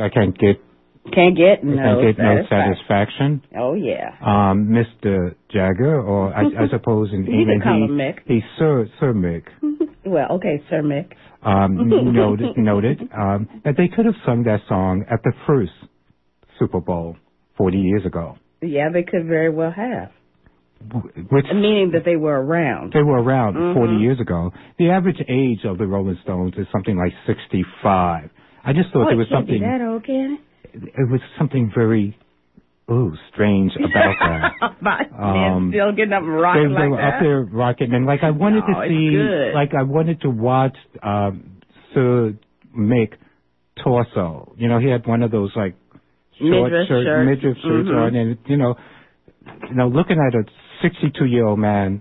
I can't get no satisfaction. Oh, yeah. Mr. Jagger, or I suppose in England he's Sir Mick. Well, okay, Sir Mick. Noted that they could have sung that song at the first Super Bowl 40 years ago. Yeah, they could very well have. Meaning that they were around. They were around 40 years ago. The average age of the Rolling Stones is something like 65. I just thought there was something. That old, can it? It was something very strange about that. Man, still getting up and rocking they were up there rocking, and I wanted to see, I wanted to watch Sir Mick torso. You know, he had one of those short midriff shirts on, and you know, looking at a 62-year-old man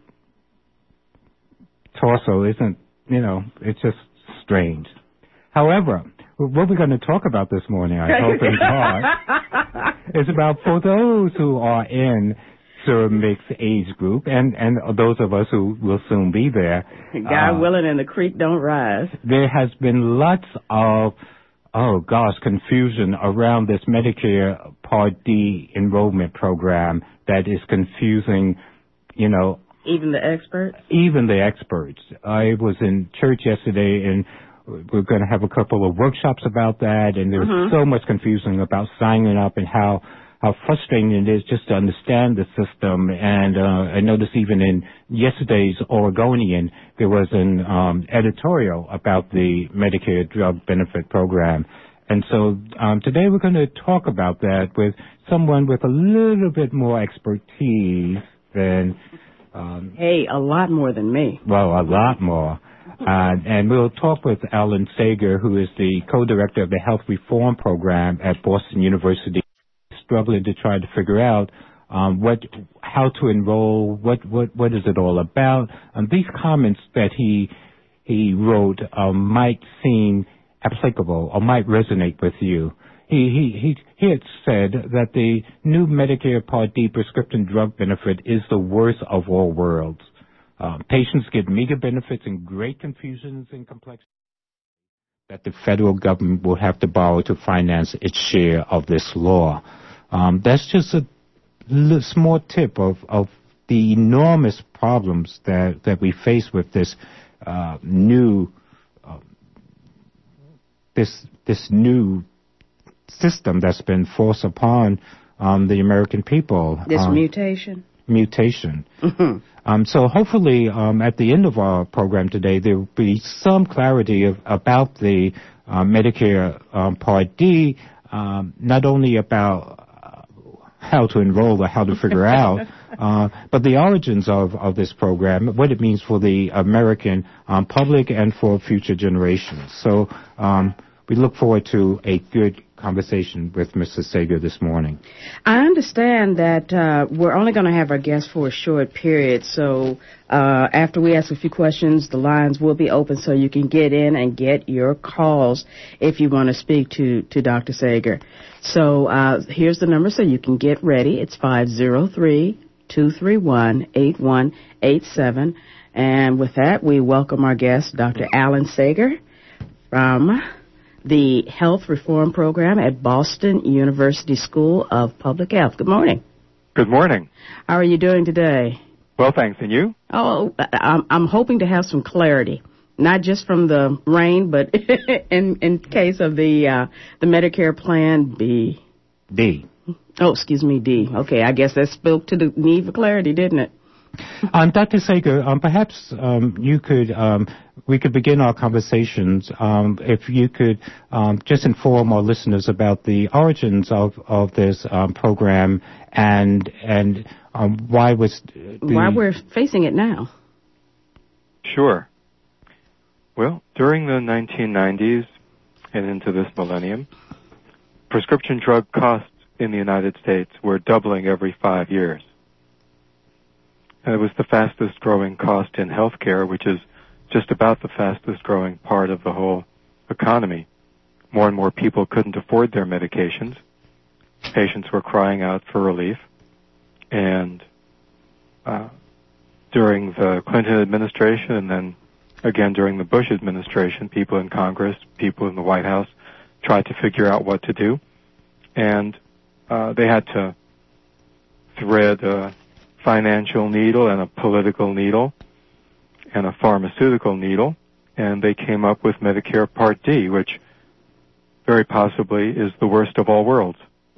torso isn't, it's just strange. However, what we're going to talk about this morning, I hope in part, is about for those who are in Sir Mick's age group and those of us who will soon be there. God willing and the creek don't rise. There has been lots of, confusion around this Medicare Part D enrollment program that is confusing, Even the experts? Even the experts. I was in church yesterday, and we're going to have a couple of workshops about that, and there's so much confusion about signing up and how frustrating it is just to understand the system. And I noticed even in yesterday's Oregonian, there was an editorial about the Medicare Drug Benefit Program. And so today we're going to talk about that with someone with a little bit more expertise than... a lot more than me. Well, a lot more. And we'll talk with Alan Sager, who is the co-director of the Health Reform Program at Boston University, struggling to try to figure out how to enroll, what is it all about. These comments that he wrote might seem applicable or might resonate with you. He had said that the new Medicare Part D prescription drug benefit is the worst of all worlds. Patients get meager benefits and great confusions and complexities that the federal government will have to borrow to finance its share of this law. That's just a small tip of the enormous problems that we face with this new system that's been forced upon the American people. This mutation. So hopefully at the end of our program today, there will be some clarity about the Medicare Part D, not only about how to enroll or how to figure out, but the origins of this program, what it means for the American public and for future generations. So we look forward to a good conversation with Mr. Sager this morning. I understand that we're only going to have our guests for a short period, so after we ask a few questions, the lines will be open so you can get in and get your calls if you want to speak to Dr. Sager. So here's the number so you can get ready. It's 503-231-8187. And with that, we welcome our guest, Dr. Alan Sager from the Health Reform Program at Boston University School of Public Health. Good morning. Good morning. How are you doing today? Well, thanks. And you? Oh, I'm hoping to have some clarity, not just from the rain, but in case of the Medicare Plan B. D. Oh, excuse me, D. Okay, I guess that spoke to the need for clarity, didn't it? Dr. Sager, perhaps we could begin our conversations if you could just inform our listeners about the origins of this program and why we're facing it now. Sure. Well, during the 1990s and into this millennium, prescription drug costs in the United States were doubling every 5 years. And it was the fastest growing cost in healthcare, which is just about the fastest growing part of the whole economy. More and more people couldn't afford their medications. Patients were crying out for relief. And during the Clinton administration and then again during the Bush administration, people in Congress, people in the White House tried to figure out what to do. And they had to thread a financial needle and a political needle and a pharmaceutical needle, and they came up with Medicare Part D, which very possibly is the worst of all worlds.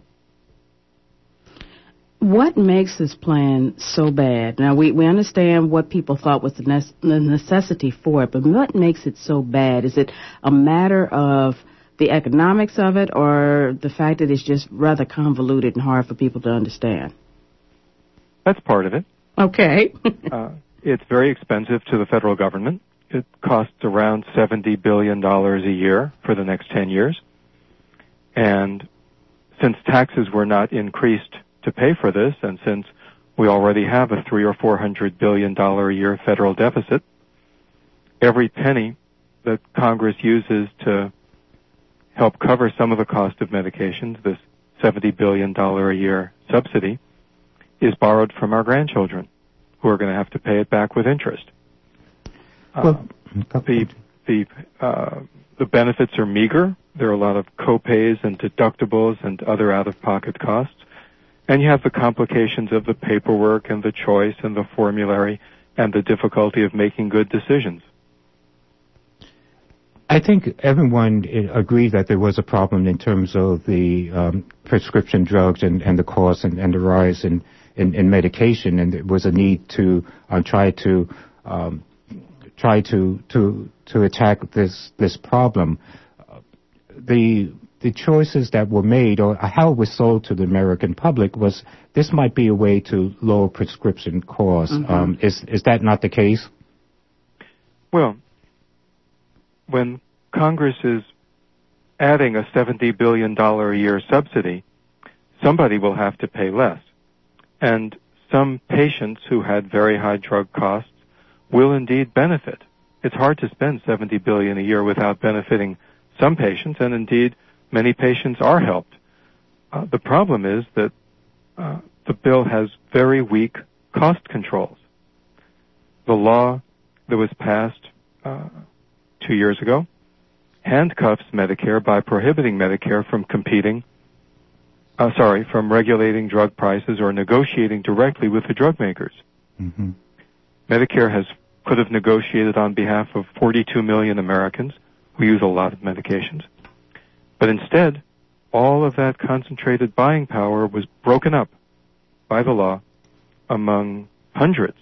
What makes this plan so bad? Now, we understand what people thought was the necessity for it, but what makes it so bad? Is it a matter of the economics of it, or the fact that it's just rather convoluted and hard for people to understand? That's part of it. Okay. It's very expensive to the federal government. It costs around $70 billion a year for the next 10 years. And since taxes were not increased to pay for this, and since we already have a $300 or $400 billion a year federal deficit, every penny that Congress uses to help cover some of the cost of medications, this $70 billion a year subsidy, is borrowed from our grandchildren, who are going to have to pay it back with interest. The benefits are meager. There are a lot of co-pays and deductibles and other out-of-pocket costs. And you have the complications of the paperwork and the choice and the formulary and the difficulty of making good decisions. I think everyone agrees that there was a problem in terms of the prescription drugs and the cost and the rise in medication, and there was a need to try to attack this problem. The choices that were made, or how it was sold to the American public, was this might be a way to lower prescription costs. Mm-hmm. Is that not the case? Well, when Congress is adding a $70 billion a year subsidy, somebody will have to pay less. And some patients who had very high drug costs will indeed benefit. It's hard to spend $70 billion a year without benefiting some patients, and indeed many patients are helped. The problem is that the bill has very weak cost controls. The law that was passed 2 years ago handcuffs Medicare by prohibiting Medicare from from regulating drug prices or negotiating directly with the drug makers. Mm-hmm. Medicare could have negotiated on behalf of 42 million Americans who use a lot of medications. But instead, all of that concentrated buying power was broken up by the law among hundreds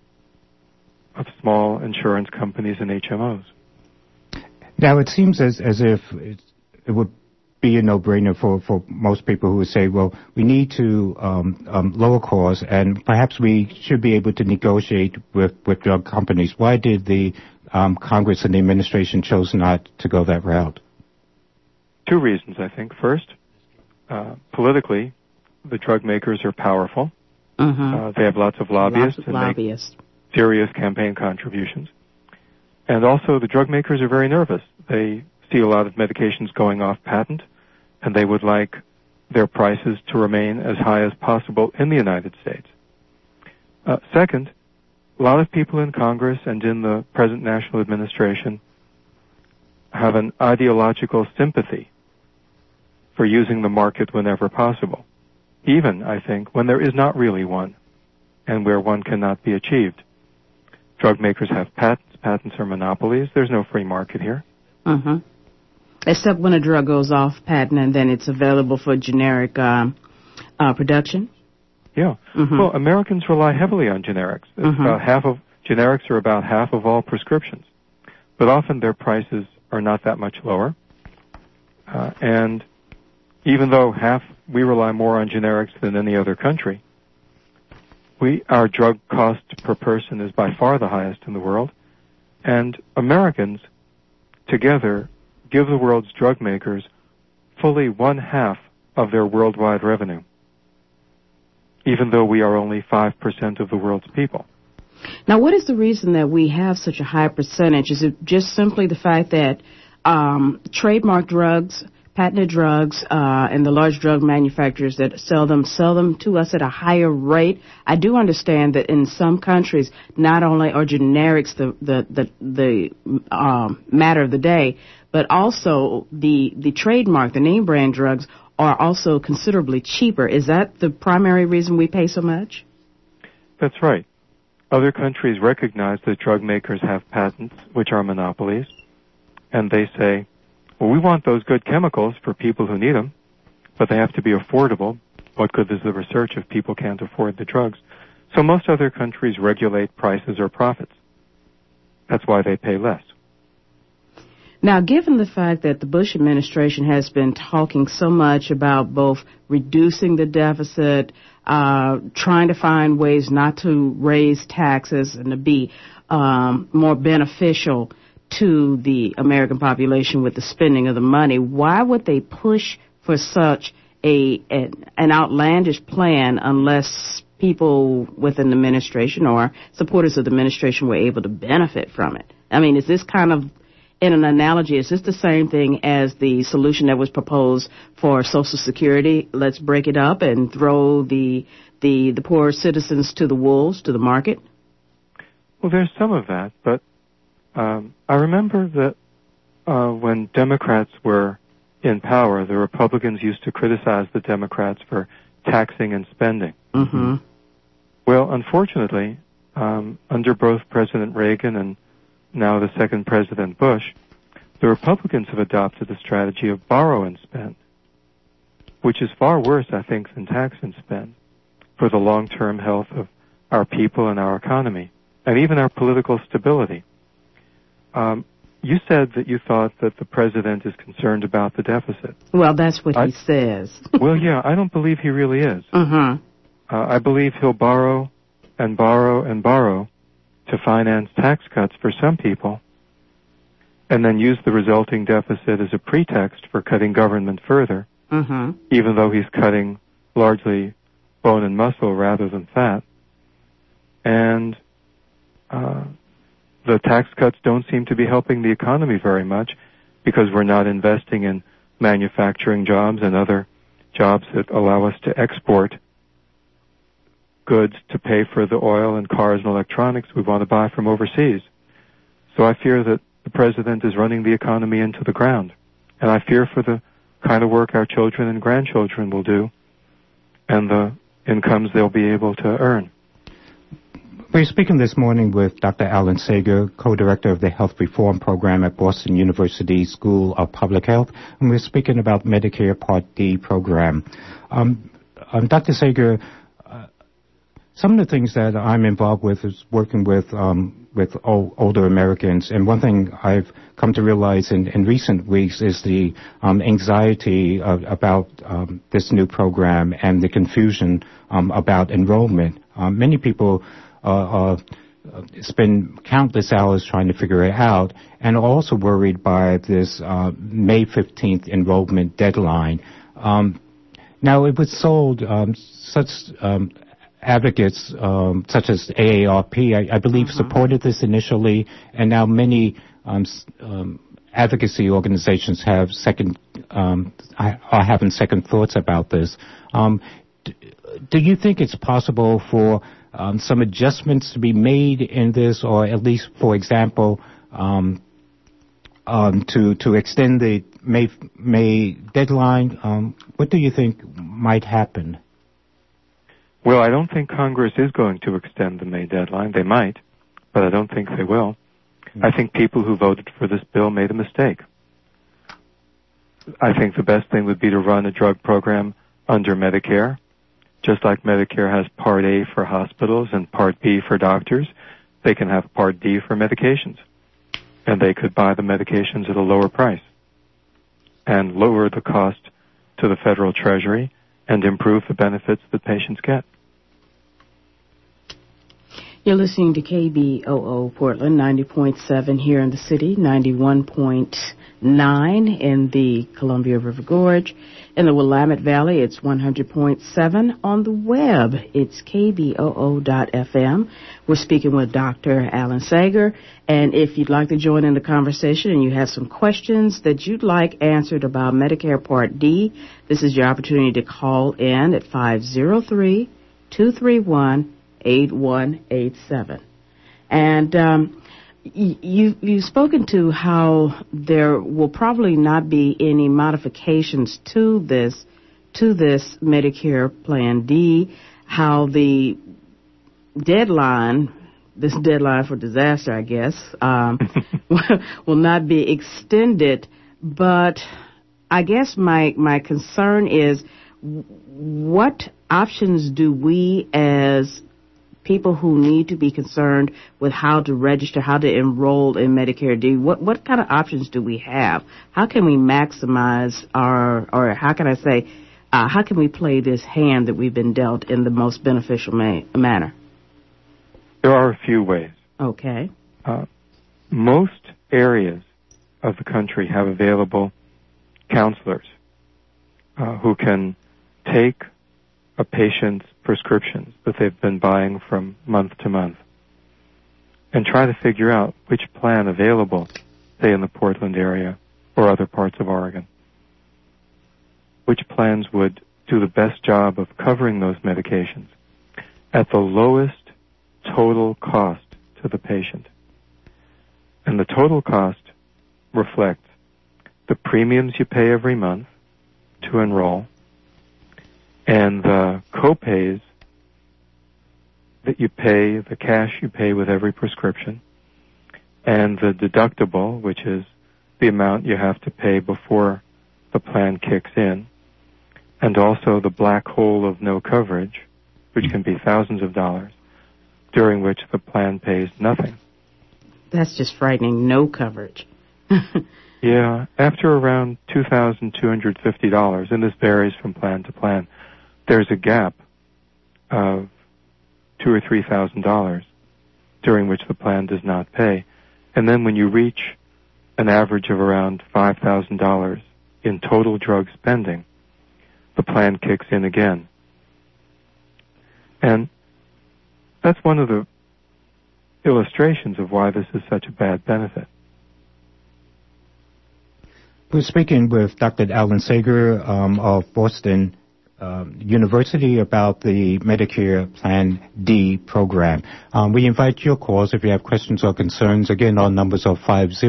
of small insurance companies and HMOs. Now, it seems as if it would be a no-brainer for most people who would say, well, we need to lower costs, and perhaps we should be able to negotiate with drug companies. Why did the Congress and the administration chose not to go that route? Two reasons, I think. First, politically, the drug makers are powerful. Mm-hmm. They have lots of lobbyists and make serious campaign contributions. And also, the drug makers are very nervous. They see a lot of medications going off patent, and they would like their prices to remain as high as possible in the United States. Second, a lot of people in Congress and in the present national administration have an ideological sympathy for using the market whenever possible, even, I think, when there is not really one and where one cannot be achieved. Drug makers have patents. Patents are monopolies. There's no free market here. Mm-hmm. Except when a drug goes off patent and then it's available for generic production? Yeah. Mm-hmm. Well, Americans rely heavily on generics. Mm-hmm. Generics are about half of all prescriptions. But often their prices are not that much lower. And even though we rely more on generics than any other country, our drug cost per person is by far the highest in the world. And Americans together give the world's drug makers fully 1/2 of their worldwide revenue, even though we are only 5% of the world's people. Now, what is the reason that we have such a high percentage? Is it just simply the fact that trademark drugs, patented drugs, and the large drug manufacturers that sell them to us at a higher rate? I do understand that in some countries, not only are generics the matter of the day, but also the trademark, the name brand drugs are also considerably cheaper. Is that the primary reason we pay so much? That's right. Other countries recognize that drug makers have patents, which are monopolies, and they say, well, we want those good chemicals for people who need them, but they have to be affordable. What good is the research if people can't afford the drugs? So most other countries regulate prices or profits. That's why they pay less. Now, given the fact that the Bush administration has been talking so much about both reducing the deficit, trying to find ways not to raise taxes and to be more beneficial to the American population with the spending of the money, why would they push for such an outlandish plan unless people within the administration or supporters of the administration were able to benefit from it? I mean, is this kind of, in an analogy, is this the same thing as the solution that was proposed for Social Security? Let's break it up and throw the poor citizens to the wolves, to the market? Well, there's some of that, but I remember that when Democrats were in power, the Republicans used to criticize the Democrats for taxing and spending. Mm-hmm. Well, unfortunately, under both President Reagan and now the second President Bush, the Republicans have adopted the strategy of borrow and spend, which is far worse, I think, than tax and spend for the long-term health of our people and our economy, and even our political stability. You said that you thought that the president is concerned about the deficit. Well, that's what he says. Well, yeah, I don't believe he really is. Mm-hmm. I believe he'll borrow and borrow and borrow to finance tax cuts for some people, and then use the resulting deficit as a pretext for cutting government further, mm-hmm. even though he's cutting largely bone and muscle rather than fat. And the tax cuts don't seem to be helping the economy very much because we're not investing in manufacturing jobs and other jobs that allow us to export goods to pay for the oil and cars and electronics we want to buy from overseas. So I fear that the president is running the economy into the ground. And I fear for the kind of work our children and grandchildren will do and the incomes they'll be able to earn. We're speaking this morning with Dr. Alan Sager, co-director of the Health Reform Program at Boston University School of Public Health, and we're speaking about Medicare Part D program. Dr. Sager, some of the things that I'm involved with is working with older Americans, and one thing I've come to realize in recent weeks is the anxiety about this new program and the confusion about enrollment. Many people spend countless hours trying to figure it out, and are also worried by this May 15th enrollment deadline. Now, it was sold such advocates such as AARP, I believe, supported this initially, and now many advocacy organizations have are having second thoughts about this. Do you think it's possible for some adjustments to be made in this, or at least, for example, to extend the May deadline? What do you think might happen? Well, I don't think Congress is going to extend the May deadline. They might, but I don't think they will. I think people who voted for this bill made a mistake. I think the best thing would be to run a drug program under Medicare, just like Medicare has Part A for hospitals and Part B for doctors. They can have Part D for medications, and they could buy the medications at a lower price and lower the cost to the federal treasury and improve the benefits that patients get. You're listening to KBOO Portland, 90.7 here in the city, 91.9 in the Columbia River Gorge. In the Willamette Valley, it's 100.7. On the web, it's kboo.fm. We're speaking with Dr. Alan Sager. And if you'd like to join in the conversation and you have some questions that you'd like answered about Medicare Part D, this is your opportunity to call in at 503-231-8187. And, You've spoken to how there will probably not be any modifications to this Medicare Plan D, how the deadline for disaster, I guess, will not be extended. But I guess my concern is, what options do we as people who need to be concerned with how to register, how to enroll in Medicare D, what kind of options do we have? How can we maximize how can we play this hand that we've been dealt in the most beneficial manner? There are a few ways. Okay. Most areas of the country have available counselors who can take a patient's prescriptions that they've been buying from month to month and try to figure out which plan available, say in the Portland area or other parts of Oregon, which plans would do the best job of covering those medications at the lowest total cost to the patient. And the total cost reflects the premiums you pay every month to enroll and the co-pays that you pay, the cash you pay with every prescription, and the deductible, which is the amount you have to pay before the plan kicks in, and also the black hole of no coverage, which can be thousands of dollars, during which the plan pays nothing. That's just frightening, no coverage. Yeah, after around $2,250, and this varies from plan to plan, there's a gap of $2,000 or $3,000 during which the plan does not pay. And then when you reach an average of around $5,000 in total drug spending, the plan kicks in again. And that's one of the illustrations of why this is such a bad benefit. We're speaking with Dr. Alan Sager of Boston University about the Medicare Plan D program. We invite your calls if you have questions or concerns. Again, our numbers are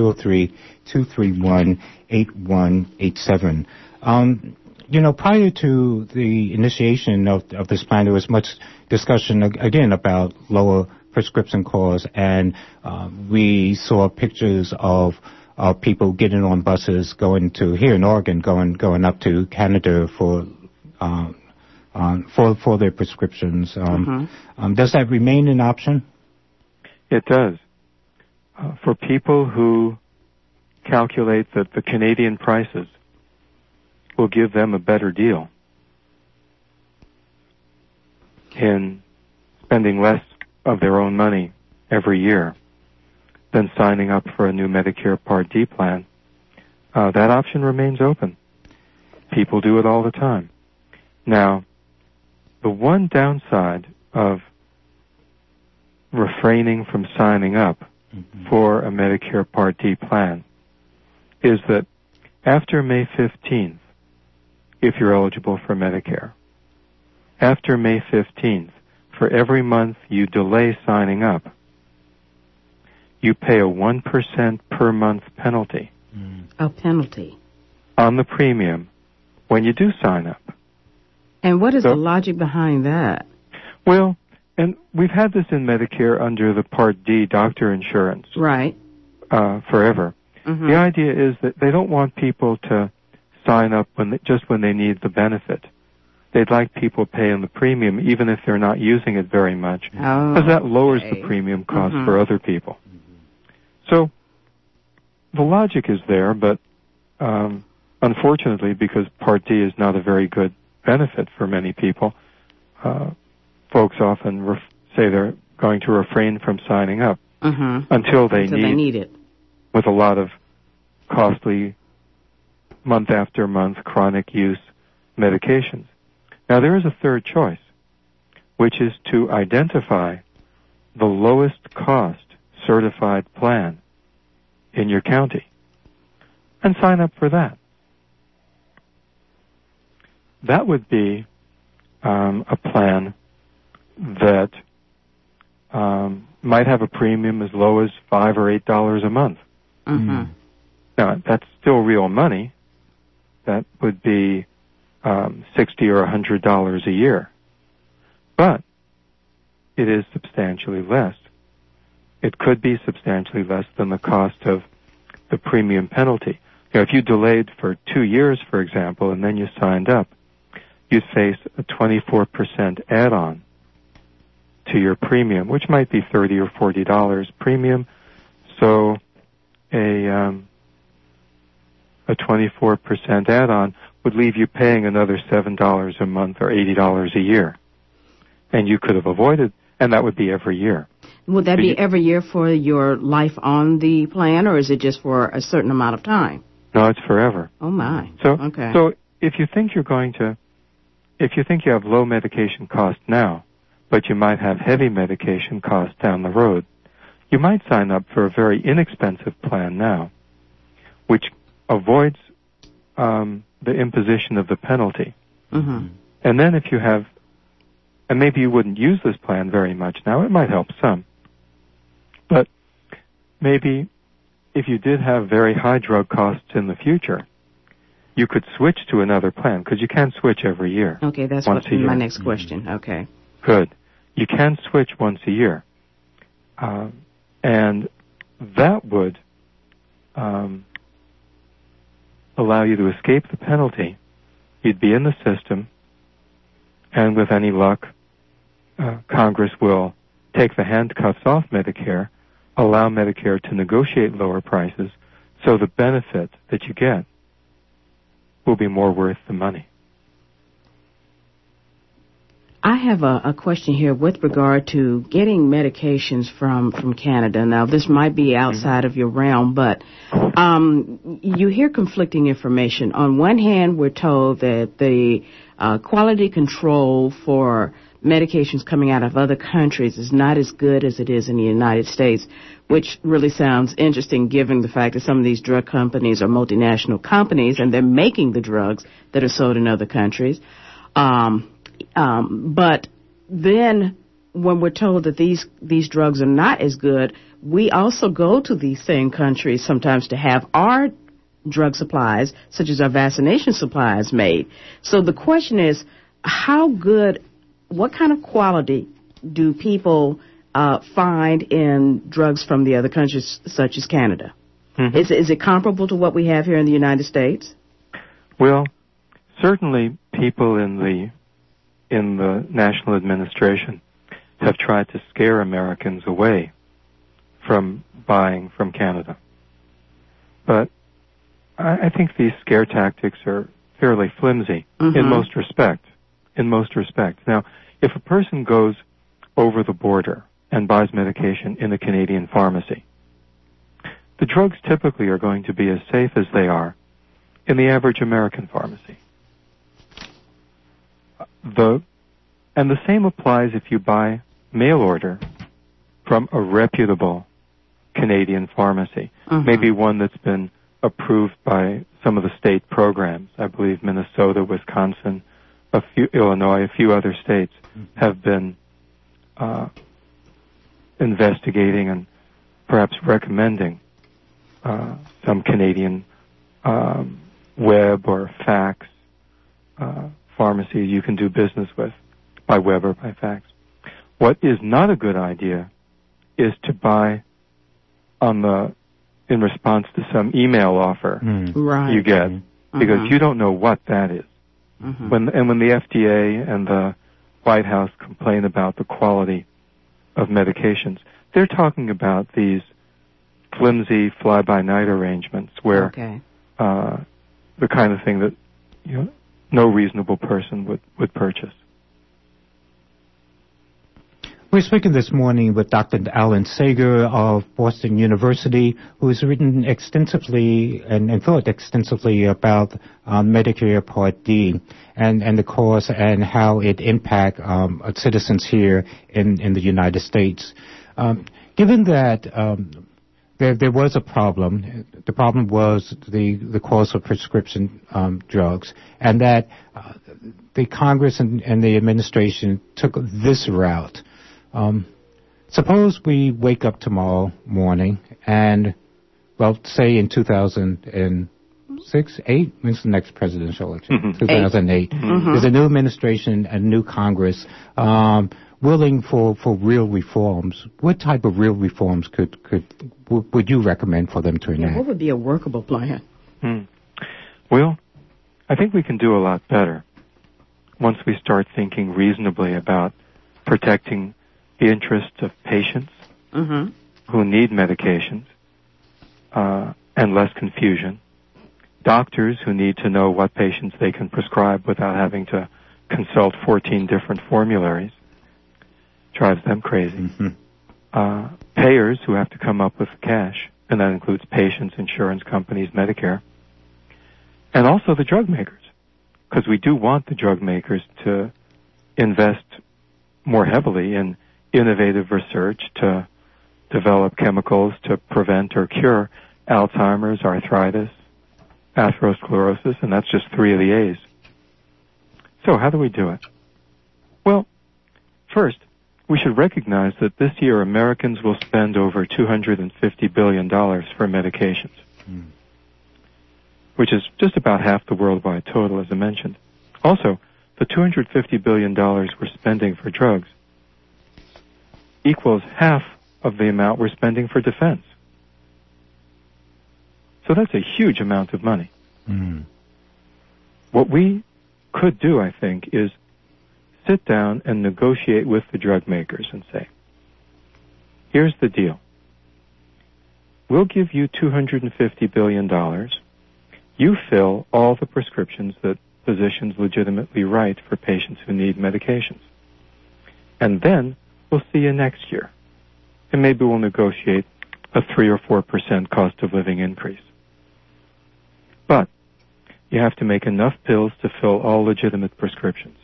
503-231-8187. Prior to the initiation of this plan, there was much discussion, again, about lower prescription costs, and we saw pictures of people getting on buses going to, here in Oregon, going up to Canada for their prescriptions. Does that remain an option? It does. For people who calculate that the Canadian prices will give them a better deal in spending less of their own money every year than signing up for a new Medicare Part D plan, that option remains open. People do it all the time. Now, the one downside of refraining from signing up for a Medicare Part D plan is that after May 15th, if you're eligible for Medicare, after May 15th, for every month you delay signing up, you pay a 1% per month penalty. A penalty? On the premium when you do sign up. And what is the logic behind that? Well, and we've had this in Medicare under the Part D doctor insurance. Right. Forever. The idea is that they don't want people to sign up just when they need the benefit. They'd like people paying the premium even if they're not using it very much, because that lowers the premium cost for other people. So the logic is there, but unfortunately, because Part D is not a very good benefit for many people, folks often say they're going to refrain from signing up until they need it, with a lot of costly month after month chronic use medications. Now, there is a third choice, which is to identify the lowest cost certified plan in your county and sign up for that. That would be a plan that might have a premium as low as $5 or $8 a month. Mm-hmm. Now, that's still real money. That would be $60 or $100 a year. But it is substantially less. It could be substantially less than the cost of the premium penalty. If you delayed for 2 years, for example, and then you signed up, you'd face a 24% add-on to your premium, which might be $30 or $40 premium. So a 24% add-on would leave you paying another $7 a month or $80 a year. And you could have avoided, and that would be every year. Would that be every year for your life on the plan, or is it just for a certain amount of time? No, it's forever. Oh, my. So, okay. So if you think you have low medication costs now, but you might have heavy medication costs down the road, you might sign up for a very inexpensive plan now, which avoids the imposition of the penalty. Mm-hmm. And then if you have, and maybe you wouldn't use this plan very much now, it might help some. But maybe if you did have very high drug costs in the future, you could switch to another plan, because you can switch every year. Okay, that's my next question. Okay. Good. You can switch once a year. And that would allow you to escape the penalty. You'd be in the system, and with any luck, Congress will take the handcuffs off Medicare, allow Medicare to negotiate lower prices, so the benefit that you get will be more worth the money. I have a question here with regard to getting medications from Canada. Now, this might be outside of your realm, but you hear conflicting information. On one hand, we're told that the quality control for medications coming out of other countries is not as good as it is in the United States, which really sounds interesting given the fact that some of these drug companies are multinational companies and they're making the drugs that are sold in other countries. But then when we're told that these drugs are not as good, we also go to these same countries sometimes to have our drug supplies, such as our vaccination supplies, made. So the question is, what kind of quality do people find in drugs from the other countries, such as Canada? Mm-hmm. Is it comparable to what we have here in the United States? Well, certainly people in the national administration have tried to scare Americans away from buying from Canada. But I think these scare tactics are fairly flimsy in most respects. Now, if a person goes over the border and buys medication in a Canadian pharmacy, the drugs typically are going to be as safe as they are in the average American pharmacy. And the same applies if you buy mail order from a reputable Canadian pharmacy, maybe one that's been approved by some of the state programs. I believe Minnesota, Wisconsin, Illinois, a few other states have been investigating and perhaps recommending some Canadian web or fax pharmacy you can do business with by web or by fax. What is not a good idea is to buy in response to some email offer you get, because you don't know what that is. When the FDA and the White House complain about the quality of medications, they're talking about these flimsy fly-by-night arrangements where the kind of thing that no reasonable person would purchase. We're speaking this morning with Dr. Alan Sager of Boston University, who has written extensively and thought extensively about Medicare Part D and the cost and how it impacts citizens here in the United States. Given that there was a problem, the problem was the cost of prescription drugs, and that the Congress and the administration took this route. Suppose we wake up tomorrow morning and, well, say in 2006, 8, when's the next presidential election? 2008. There's a new administration, a new Congress, willing for real reforms. What type of real reforms would you recommend for them to enact? What would be a workable plan? Well, I think we can do a lot better once we start thinking reasonably about protecting the interests of patients who need medications and less confusion, doctors who need to know what patients they can prescribe without having to consult 14 different formularies, drives them crazy, payers who have to come up with the cash, and that includes patients, insurance companies, Medicare, and also the drug makers, because we do want the drug makers to invest more heavily in innovative research to develop chemicals to prevent or cure Alzheimer's, arthritis, atherosclerosis, and that's just 3 of the A's. So how do we do it? Well, first, we should recognize that this year Americans will spend over $250 billion for medications, which is just about half the worldwide total, as I mentioned. Also, the $250 billion we're spending for drugs equals half of the amount we're spending for defense. So that's a huge amount of money. What we could do, I think, is sit down and negotiate with the drug makers and say, here's the deal. We'll give you $250 billion. You fill all the prescriptions that physicians legitimately write for patients who need medications. And then we'll see you next year. And maybe we'll negotiate a 3 or 4% cost of living increase. But you have to make enough pills to fill all legitimate prescriptions.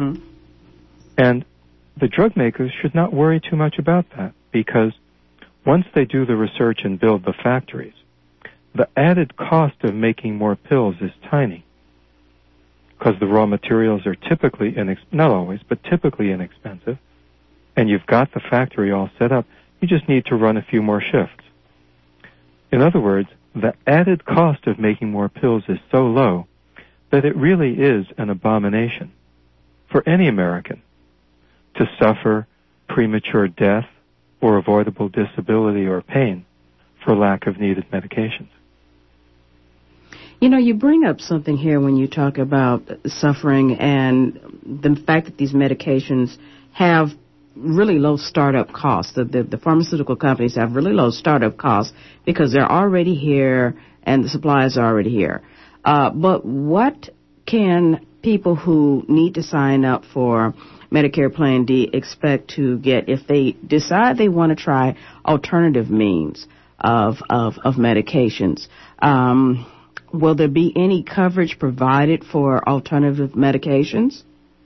And the drug makers should not worry too much about that, because once they do the research and build the factories, the added cost of making more pills is tiny, because the raw materials are typically, not always, but typically inexpensive, and you've got the factory all set up. You just need to run a few more shifts. In other words, the added cost of making more pills is so low that it really is an abomination for any American to suffer premature death or avoidable disability or pain for lack of needed medications. You know, you bring up something here when you talk about suffering and the fact that these medications have really low startup costs. The pharmaceutical companies have really low startup costs because they're already here and the supplies are already here. But what can people who need to sign up for Medicare Plan D expect to get if they decide they want to try alternative means of medications? Will there be any coverage provided for alternative medications?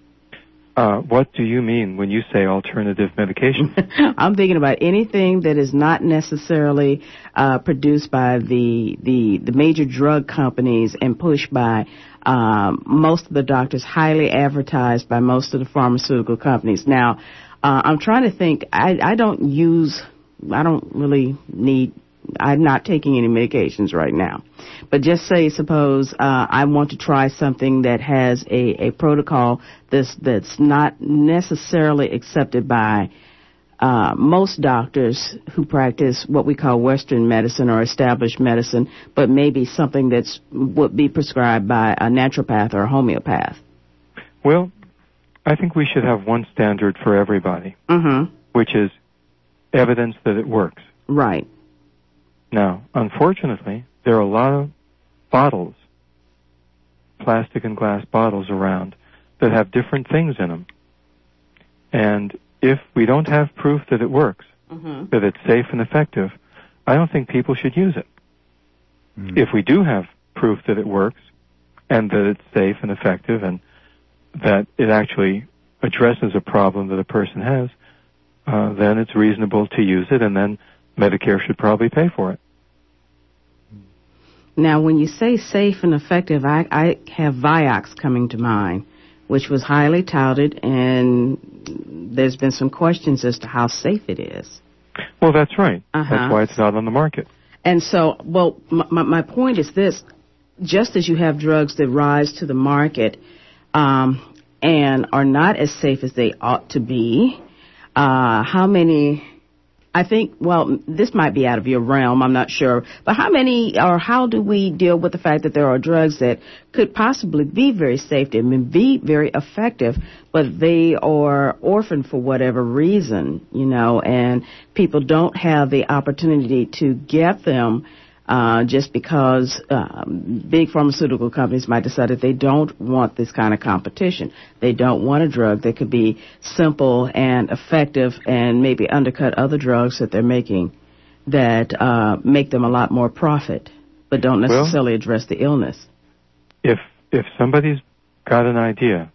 What do you mean when you say alternative medication? I'm thinking about anything that is not necessarily produced by the major drug companies and pushed by most of the doctors, highly advertised by most of the pharmaceutical companies. Now, I'm trying to think. I'm not taking any medications right now. But just say, suppose I want to try something that has a protocol that's not necessarily accepted by most doctors who practice what we call Western medicine or established medicine, but maybe something that would be prescribed by a naturopath or a homeopath. Well, I think we should have one standard for everybody, which is evidence that it works. Right. Now, unfortunately, there are a lot of bottles, plastic and glass bottles around, that have different things in them. And if we don't have proof that it works, that it's safe and effective, I don't think people should use it. If we do have proof that it works and that it's safe and effective and that it actually addresses a problem that a person has, then it's reasonable to use it, and then Medicare should probably pay for it. Now, when you say safe and effective, I have Vioxx coming to mind, which was highly touted, and there's been some questions as to how safe it is. Well, that's right. That's why it's not on the market. And so, well, my point is this. Just as you have drugs that rise to the market and are not as safe as they ought to be, how many... I think, well, this might be out of your realm, I'm not sure, but how many or how do we deal with the fact that there are drugs that could possibly be very safe and be very effective, but they are orphaned for whatever reason, you know, and people don't have the opportunity to get them just because big pharmaceutical companies might decide that they don't want this kind of competition. They don't want a drug that could be simple and effective and maybe undercut other drugs that they're making that make them a lot more profit, but don't necessarily address the illness. If somebody's got an idea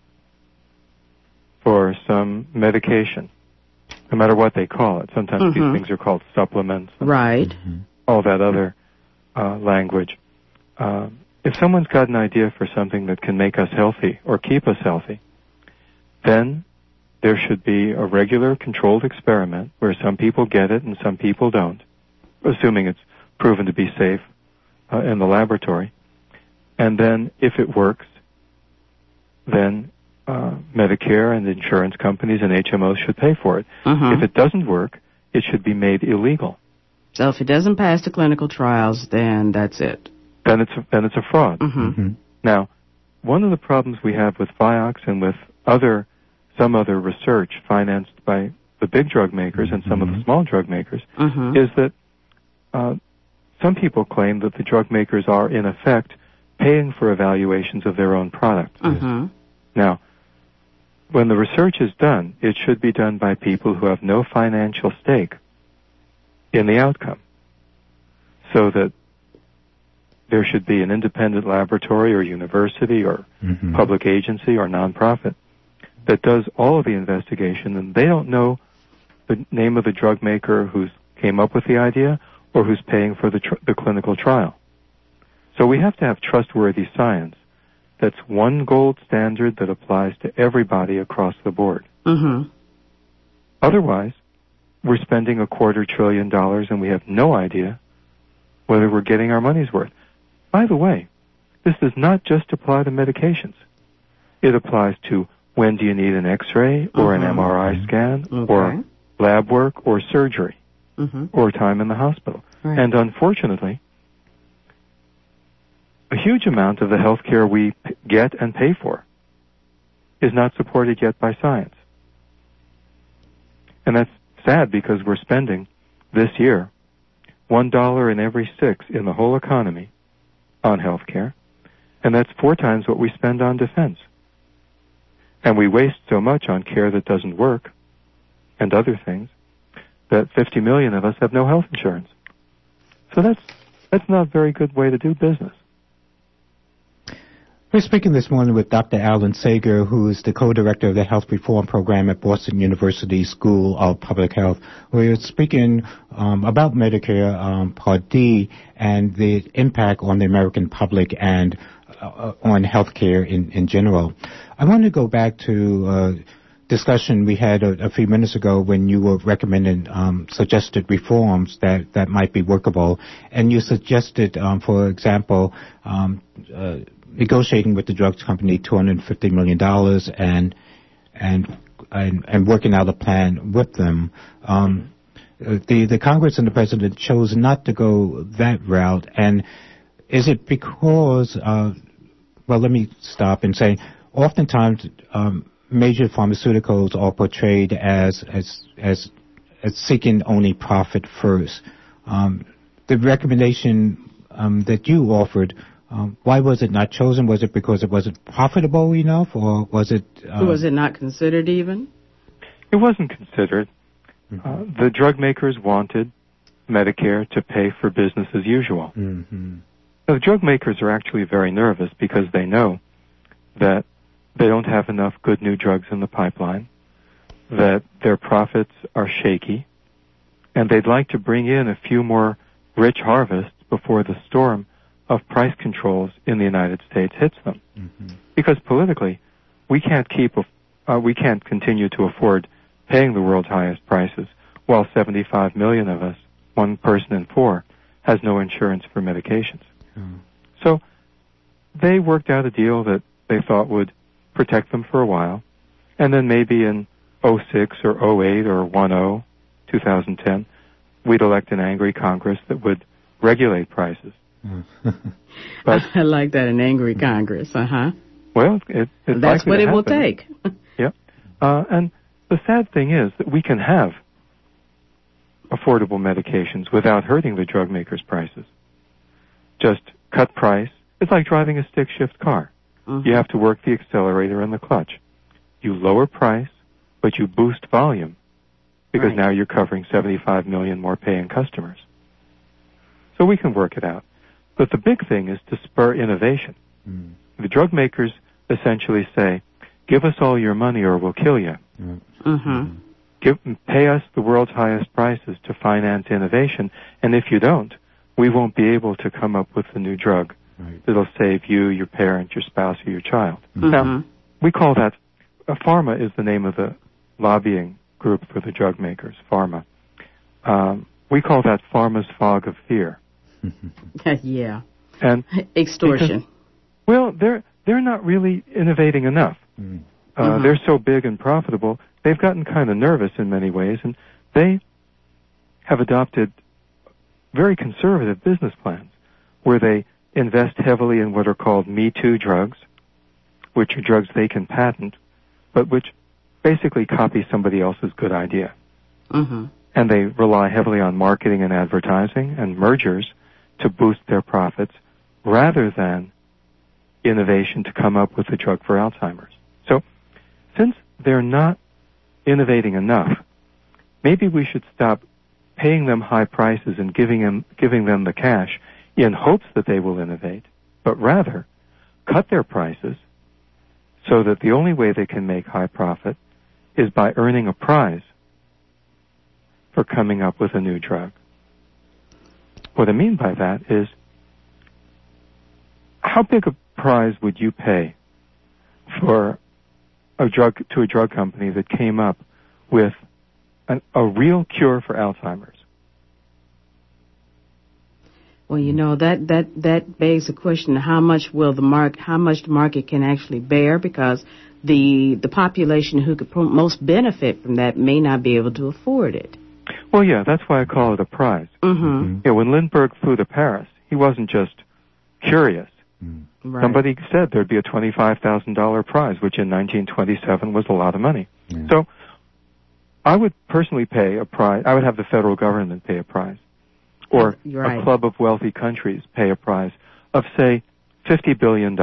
for some medication, no matter what they call it, sometimes these things are called supplements. Right. All that other language. If someone's got an idea for something that can make us healthy or keep us healthy, then there should be a regular controlled experiment where some people get it and some people don't, assuming it's proven to be safe in the laboratory. And then if it works, then Medicare and insurance companies and HMOs should pay for it. If it doesn't work, it should be made illegal. So if it doesn't pass the clinical trials, then that's it. Then it's a fraud. Now, one of the problems we have with Vioxx and with some other research financed by the big drug makers and some of the small drug makers is that some people claim that the drug makers are, in effect, paying for evaluations of their own product. Now, when the research is done, it should be done by people who have no financial stake in the outcome, so that there should be an independent laboratory or university or public agency or nonprofit that does all of the investigation, and they don't know the name of the drug maker who came up with the idea or who's paying for the clinical trial. So we have to have trustworthy science that's one gold standard that applies to everybody across the board. Otherwise, we're spending $250 billion and we have no idea whether we're getting our money's worth. By the way, this does not just apply to medications. It applies to when do you need an X-ray or an MRI scan or lab work or surgery or time in the hospital. And unfortunately, a huge amount of the health care we get and pay for is not supported yet by science. And that's sad because we're spending this year $1 in every 6 in the whole economy on health care, and that's 4 times what we spend on defense. And we waste so much on care that doesn't work and other things that 50 million of us have no health insurance. So that's not a very good way to do business. We're speaking this morning with Dr. Alan Sager, who is the co-director of the Health Reform Program at Boston University School of Public Health. We're speaking about Medicare Part D and the impact on the American public and on health care in general. I want to go back to discussion we had a few minutes ago when you were recommending suggested reforms that might be workable. And you suggested, for example, negotiating with the drugs company $250 million and working out a plan with them. The Congress and the President chose not to go that route. And is it because, well, let me stop and say, oftentimes major pharmaceuticals are portrayed as seeking only profit first. The recommendation that you offered, why was it not chosen? Was it because it wasn't profitable enough, or was it... was it not considered even? It wasn't considered. The drug makers wanted Medicare to pay for business as usual. The drug makers are actually very nervous because they know that they don't have enough good new drugs in the pipeline, that their profits are shaky, and they'd like to bring in a few more rich harvests before the storm of price controls in the United States hits them. Because politically, we can't continue to afford paying the world's highest prices while 75 million of us, 1 person in 4, has no insurance for medications. So they worked out a deal that they thought would protect them for a while, and then maybe in 06 or 08 or 10, 2010, we'd elect an angry Congress that would regulate prices. But I like that, an angry Congress. Well, that's what it will take. Yep. And the sad thing is that we can have affordable medications without hurting the drug makers' prices. Just cut price. It's like driving a stick-shift car. You have to work the accelerator and the clutch. You lower price, but you boost volume because now you're covering 75 million more paying customers. So we can work it out. But the big thing is to spur innovation. The drug makers essentially say, give us all your money or we'll kill you. Pay us the world's highest prices to finance innovation, and if you don't, we won't be able to come up with a new drug that'll save you, your parent, your spouse, or your child. Now, we call that, PhRMA is the name of the lobbying group for the drug makers, PhRMA. We call that PhRMA's fog of fear. Yeah. And extortion. Well, they're not really innovating enough. They're so big and profitable, they've gotten kind of nervous in many ways, and they have adopted very conservative business plans where they invest heavily in what are called Me Too drugs, which are drugs they can patent, but which basically copy somebody else's good idea. And they rely heavily on marketing and advertising and mergers to boost their profits rather than innovation to come up with a drug for Alzheimer's. So since they're not innovating enough, maybe we should stop paying them high prices and giving them the cash in hopes that they will innovate, but rather cut their prices so that the only way they can make high profit is by earning a prize for coming up with a new drug. What I mean by that is, how big a prize would you pay for a drug company that came up with a real cure for Alzheimer's? Well, you know, that begs the question: how much the market can actually bear? Because the population who could most benefit from that may not be able to afford it. Well, yeah, that's why I call it a prize. When Lindbergh flew to Paris, he wasn't just curious. Somebody said there'd be a $25,000 prize, which in 1927 was a lot of money. So I would personally pay a prize. I would have the federal government pay a prize. Or a club of wealthy countries pay a prize of, say, $50 billion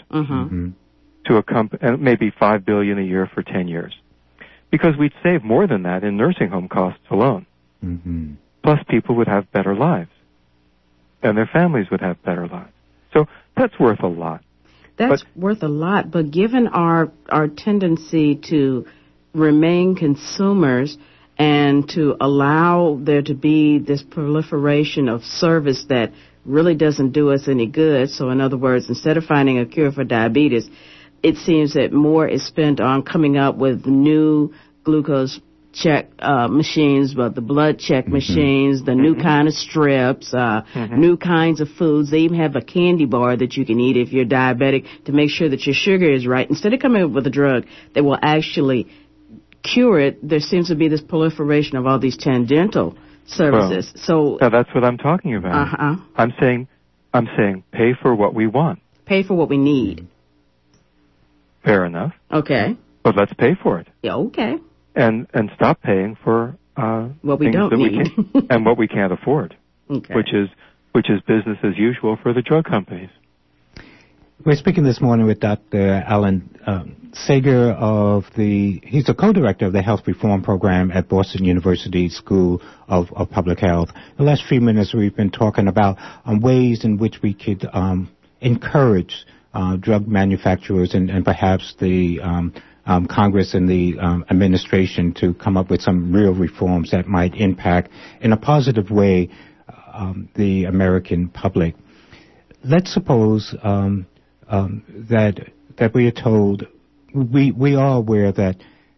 to a company, and maybe $5 billion a year for 10 years. Because we'd save more than that in nursing home costs alone. Plus people would have better lives. And their families would have better lives. So that's worth a lot. That's worth a lot, but given our tendency to remain consumers and to allow there to be this proliferation of service that really doesn't do us any good, so in other words, instead of finding a cure for diabetes, it seems that more is spent on coming up with new glucose check machines, but the blood check machines, the new kind of strips, new kinds of foods. They even have a candy bar that you can eat if you're diabetic to make sure that your sugar is right. Instead of coming up with a drug that will actually cure it, there seems to be this proliferation of all these tangential services. So that's what I'm talking about. I'm saying pay for what we want. Pay for what we need. Fair enough. Okay. But let's pay for it. Yeah, okay. And stop paying for what we don't need and what we can't afford. Okay. Which is business as usual for the drug companies. We're speaking this morning with Dr. Alan Sager he's the co-director of the Health Reform Program at Boston University School of Public Health. The last few minutes we've been talking about ways in which we could encourage drug manufacturers and perhaps the Congress and the administration to come up with some real reforms that might impact in a positive way the American public. Let's suppose that we are told we are aware that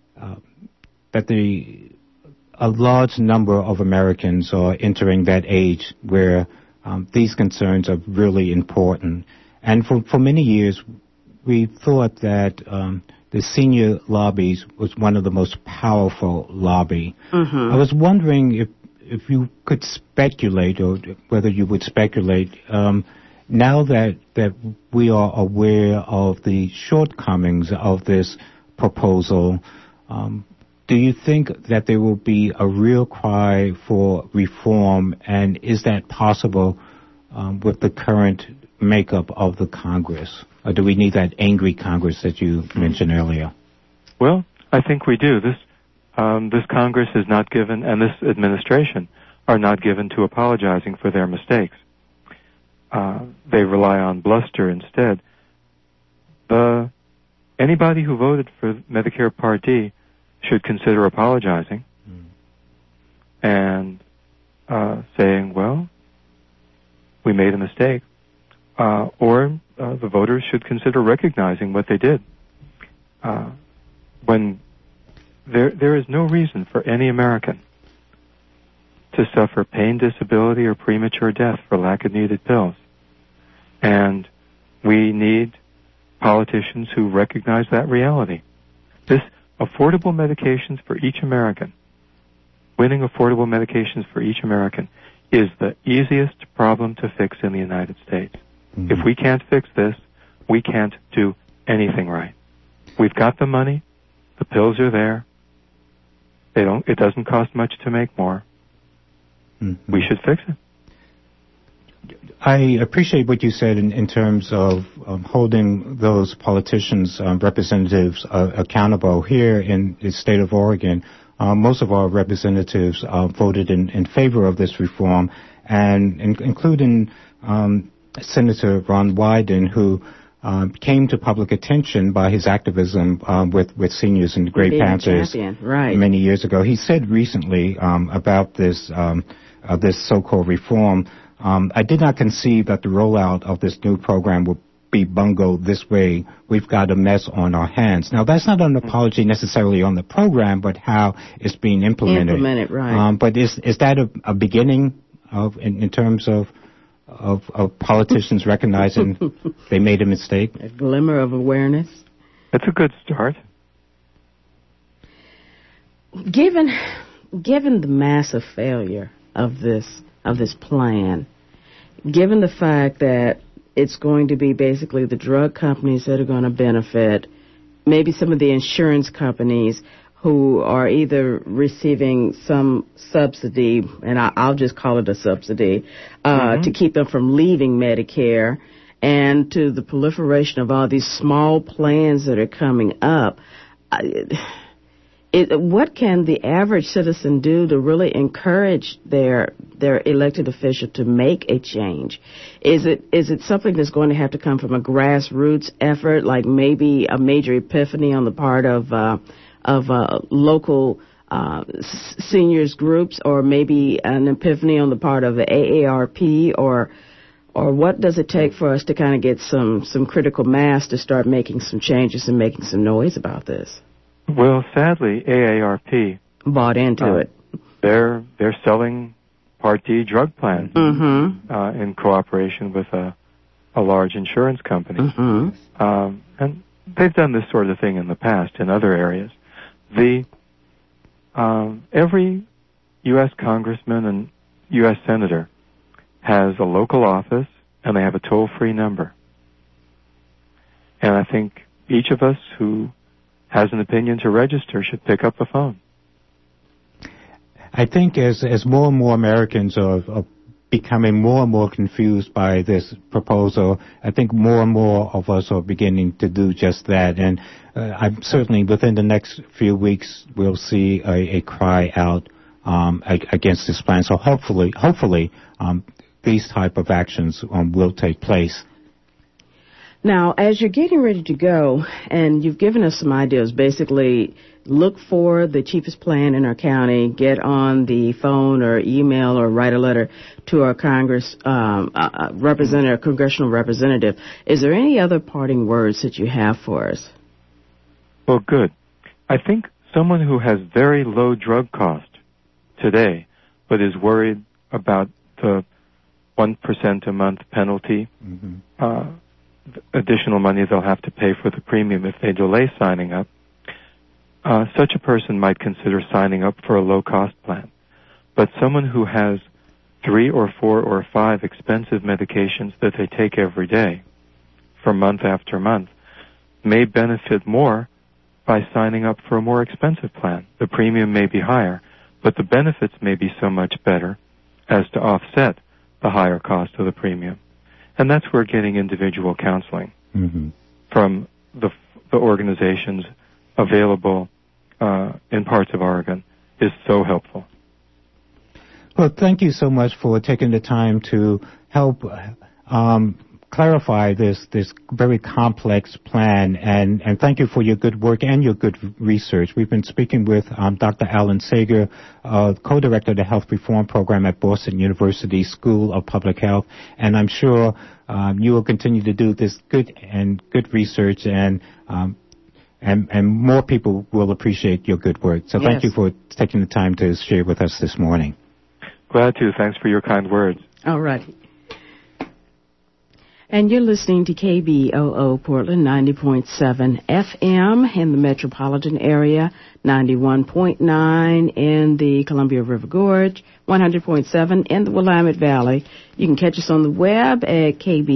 a large number of Americans are entering that age where these concerns are really important. And for many years, we thought that the senior lobbies was one of the most powerful lobby. I was wondering if you could speculate, or whether you would speculate, now that we are aware of the shortcomings of this proposal, do you think that there will be a real cry for reform, and is that possible with the current makeup of the Congress? Or do we need that angry Congress that you mentioned earlier? Well, I think we do. This Congress is not given, and this administration are not given to apologizing for their mistakes. They rely on bluster instead. Anybody who voted for Medicare Part D should consider apologizing and saying, well, we made a mistake. Or the voters should consider recognizing what they did. When there is no reason for any American to suffer pain, disability, or premature death for lack of needed pills. And we need politicians who recognize that reality. This affordable medications for each American, winning affordable medications for each American, is the easiest problem to fix in the United States. If we can't fix this, we can't do anything right. We've got the money. The pills are there. It doesn't cost much to make more. We should fix it. I appreciate what you said in terms of holding those politicians, representatives accountable. Here in the state of Oregon, most of our representatives voted in favor of this reform, and including Senator Ron Wyden, who came to public attention by his activism with seniors and Gray Panthers many years ago. He said recently about this so-called reform, I did not conceive that the rollout of this new program would be bungled this way. We've got a mess on our hands. Now, that's not an apology necessarily on the program, but how it's being implemented. Right. But is that a beginning of in terms of politicians recognizing they made a mistake? A glimmer of awareness. That's a good start. Given the massive failure of this plan, given the fact that it's going to be basically the drug companies that are going to benefit, maybe some of the insurance companies who are either receiving some subsidy, and I'll just call it a subsidy, to keep them from leaving Medicare, and to the proliferation of all these small plans that are coming up, what can the average citizen do to really encourage their elected official to make a change? Is it something that's going to have to come from a grassroots effort, like maybe a major epiphany on the part of local seniors groups, or maybe an epiphany on the part of the AARP, or what does it take for us to kind of get some critical mass to start making some changes and making some noise about this? Well, sadly, AARP bought into it. They're selling Part D drug plans in cooperation with a large insurance company, and they've done this sort of thing in the past in other areas. Every U.S. congressman and U.S. senator has a local office, and they have a toll-free number. And I think each of us who has an opinion to register should pick up the phone. I think as more and more Americans are becoming more and more confused by this proposal, I think more and more of us are beginning to do just that. And I'm certainly within the next few weeks we'll see a cry out against this plan. So hopefully these type of actions will take place. Now, as you're getting ready to go, and you've given us some ideas, basically look for the cheapest plan in our county, get on the phone or email or write a letter to our congressional representative. Is there any other parting words that you have for us? Well, good. I think someone who has very low drug cost today, but is worried about the 1% a month penalty, additional money they'll have to pay for the premium if they delay signing up, such a person might consider signing up for a low-cost plan. But someone who has 3 or 4 or 5 expensive medications that they take every day for month after month may benefit more by signing up for a more expensive plan. The premium may be higher, but the benefits may be so much better as to offset the higher cost of the premium. And that's where getting individual counseling from the organizations available in parts of Oregon is so helpful. Well, thank you so much for taking the time to help clarify this very complex plan, and thank you for your good work and your good research. We've been speaking with Dr. Alan Sager, co-director of the Health Reform Program at Boston University School of Public Health, and I'm sure you will continue to do this good research, and more people will appreciate your good work. So thank you for taking the time to share with us this morning. Glad to. Thanks for your kind words. All right. And you're listening to KBOO Portland 90.7 FM in the metropolitan area, 91.9 in the Columbia River Gorge, 100.7 in the Willamette Valley. You can catch us on the web at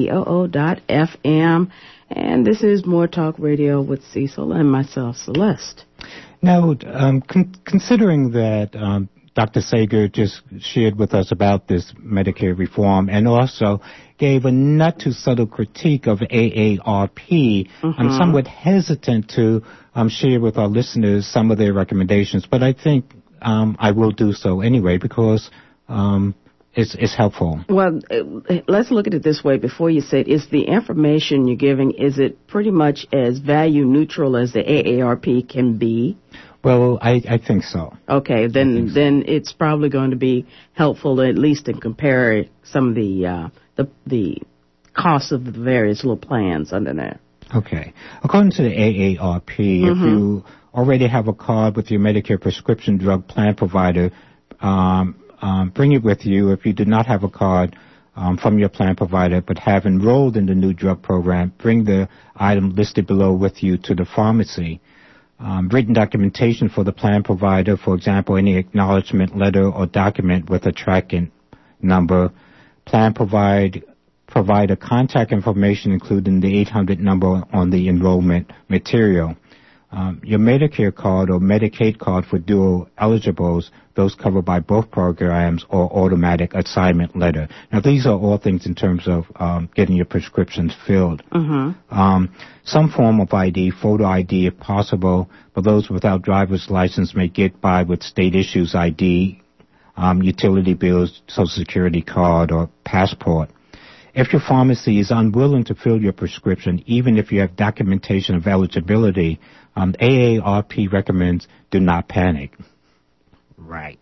kboo.fm. And this is More Talk Radio with Cecil and myself, Celeste. Now, considering that Dr. Sager just shared with us about this Medicare reform and also gave a not too subtle critique of AARP, I'm somewhat hesitant to share with our listeners some of their recommendations, but I think I will do so anyway because it's helpful. Well, let's look at it this way before you say it. Is the information you're giving, is it pretty much as value neutral as the AARP can be? Well, I think so. Okay, then it's probably going to be helpful at least to compare some of the costs of the various little plans under there. Okay. According to the AARP, if you already have a card with your Medicare prescription drug plan provider, bring it with you. If you do not have a card from your plan provider but have enrolled in the new drug program, bring the item listed below with you to the pharmacy. Written documentation for the plan provider, for example, any acknowledgement letter or document with a tracking number. Plan provider contact information, including the 800 number on the enrollment material. Your Medicare card or Medicaid card for dual eligibles, those covered by both programs, or automatic assignment letter. Now, these are all things in terms of getting your prescriptions filled. Some form of ID, photo ID if possible, but those without driver's license may get by with state issues ID, utility bills, Social Security card, or passport. If your pharmacy is unwilling to fill your prescription, even if you have documentation of eligibility, AARP recommends do not panic. Right.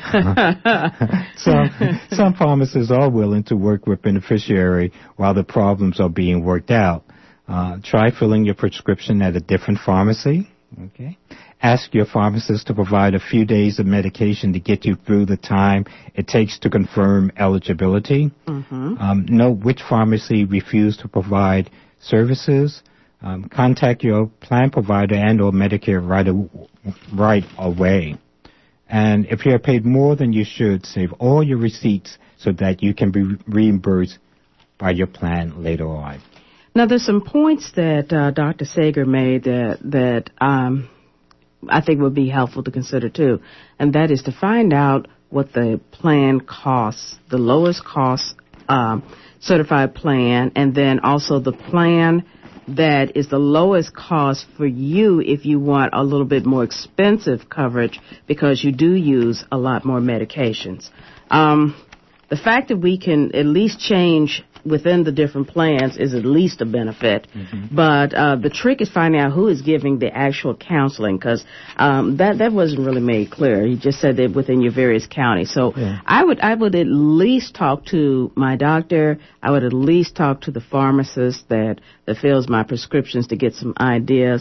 Some pharmacists are willing to work with beneficiary while the problems are being worked out. Try filling your prescription at a different pharmacy. Okay. Ask your pharmacist to provide a few days of medication to get you through the time it takes to confirm eligibility. Know which pharmacy refused to provide services. Contact your plan provider and or Medicare right away. And if you have paid more than you should, save all your receipts so that you can be reimbursed by your plan later on. Now, there's some points that Dr. Sager made that I think would be helpful to consider, too, and that is to find out what the plan costs, the lowest cost certified plan, and then also the plan that is the lowest cost for you if you want a little bit more expensive coverage because you do use a lot more medications. The fact that we can at least change within the different plans is at least a benefit. But the trick is finding out who is giving the actual counseling, because that wasn't really made clear. He just said that within your various counties. So I would at least talk to my doctor. I would at least talk to the pharmacist that fills my prescriptions to get some ideas.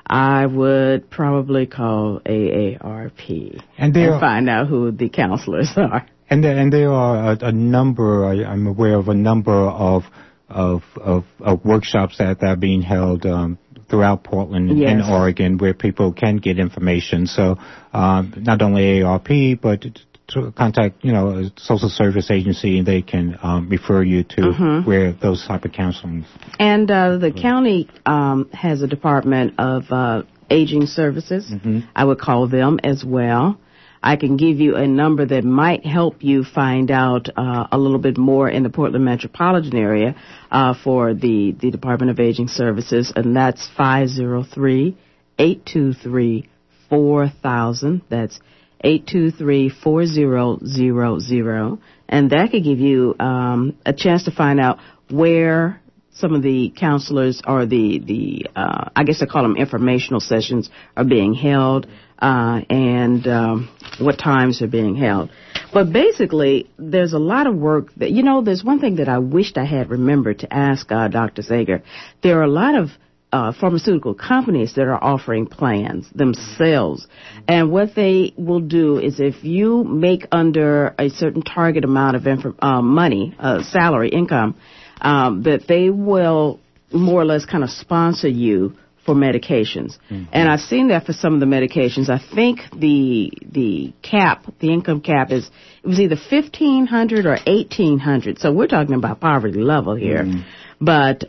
I would probably call AARP and find out who the counselors are. And there are a number. I'm aware of a number of workshops that are being held throughout Portland and Oregon, where people can get information. So not only AARP, but to contact a social service agency, and they can refer you to where those type of counseling. And the county has a department of aging services. I would call them as well. I can give you a number that might help you find out a little bit more in the Portland metropolitan area for the Department of Aging Services, and that's 503-823-4000. That's 823-4000, and that could give you a chance to find out where some of the counselors or the I guess I call them informational sessions are being held, and what times are being held. But basically, there's a lot of work that, there's one thing that I wished I had remembered to ask Dr. Sager. There are a lot of pharmaceutical companies that are offering plans themselves. And what they will do is if you make under a certain target amount of money, salary, income, that they will more or less kind of sponsor you for medications. And I've seen that for some of the medications. I think the income cap it was either $1,500 or $1,800. So we're talking about poverty level here. But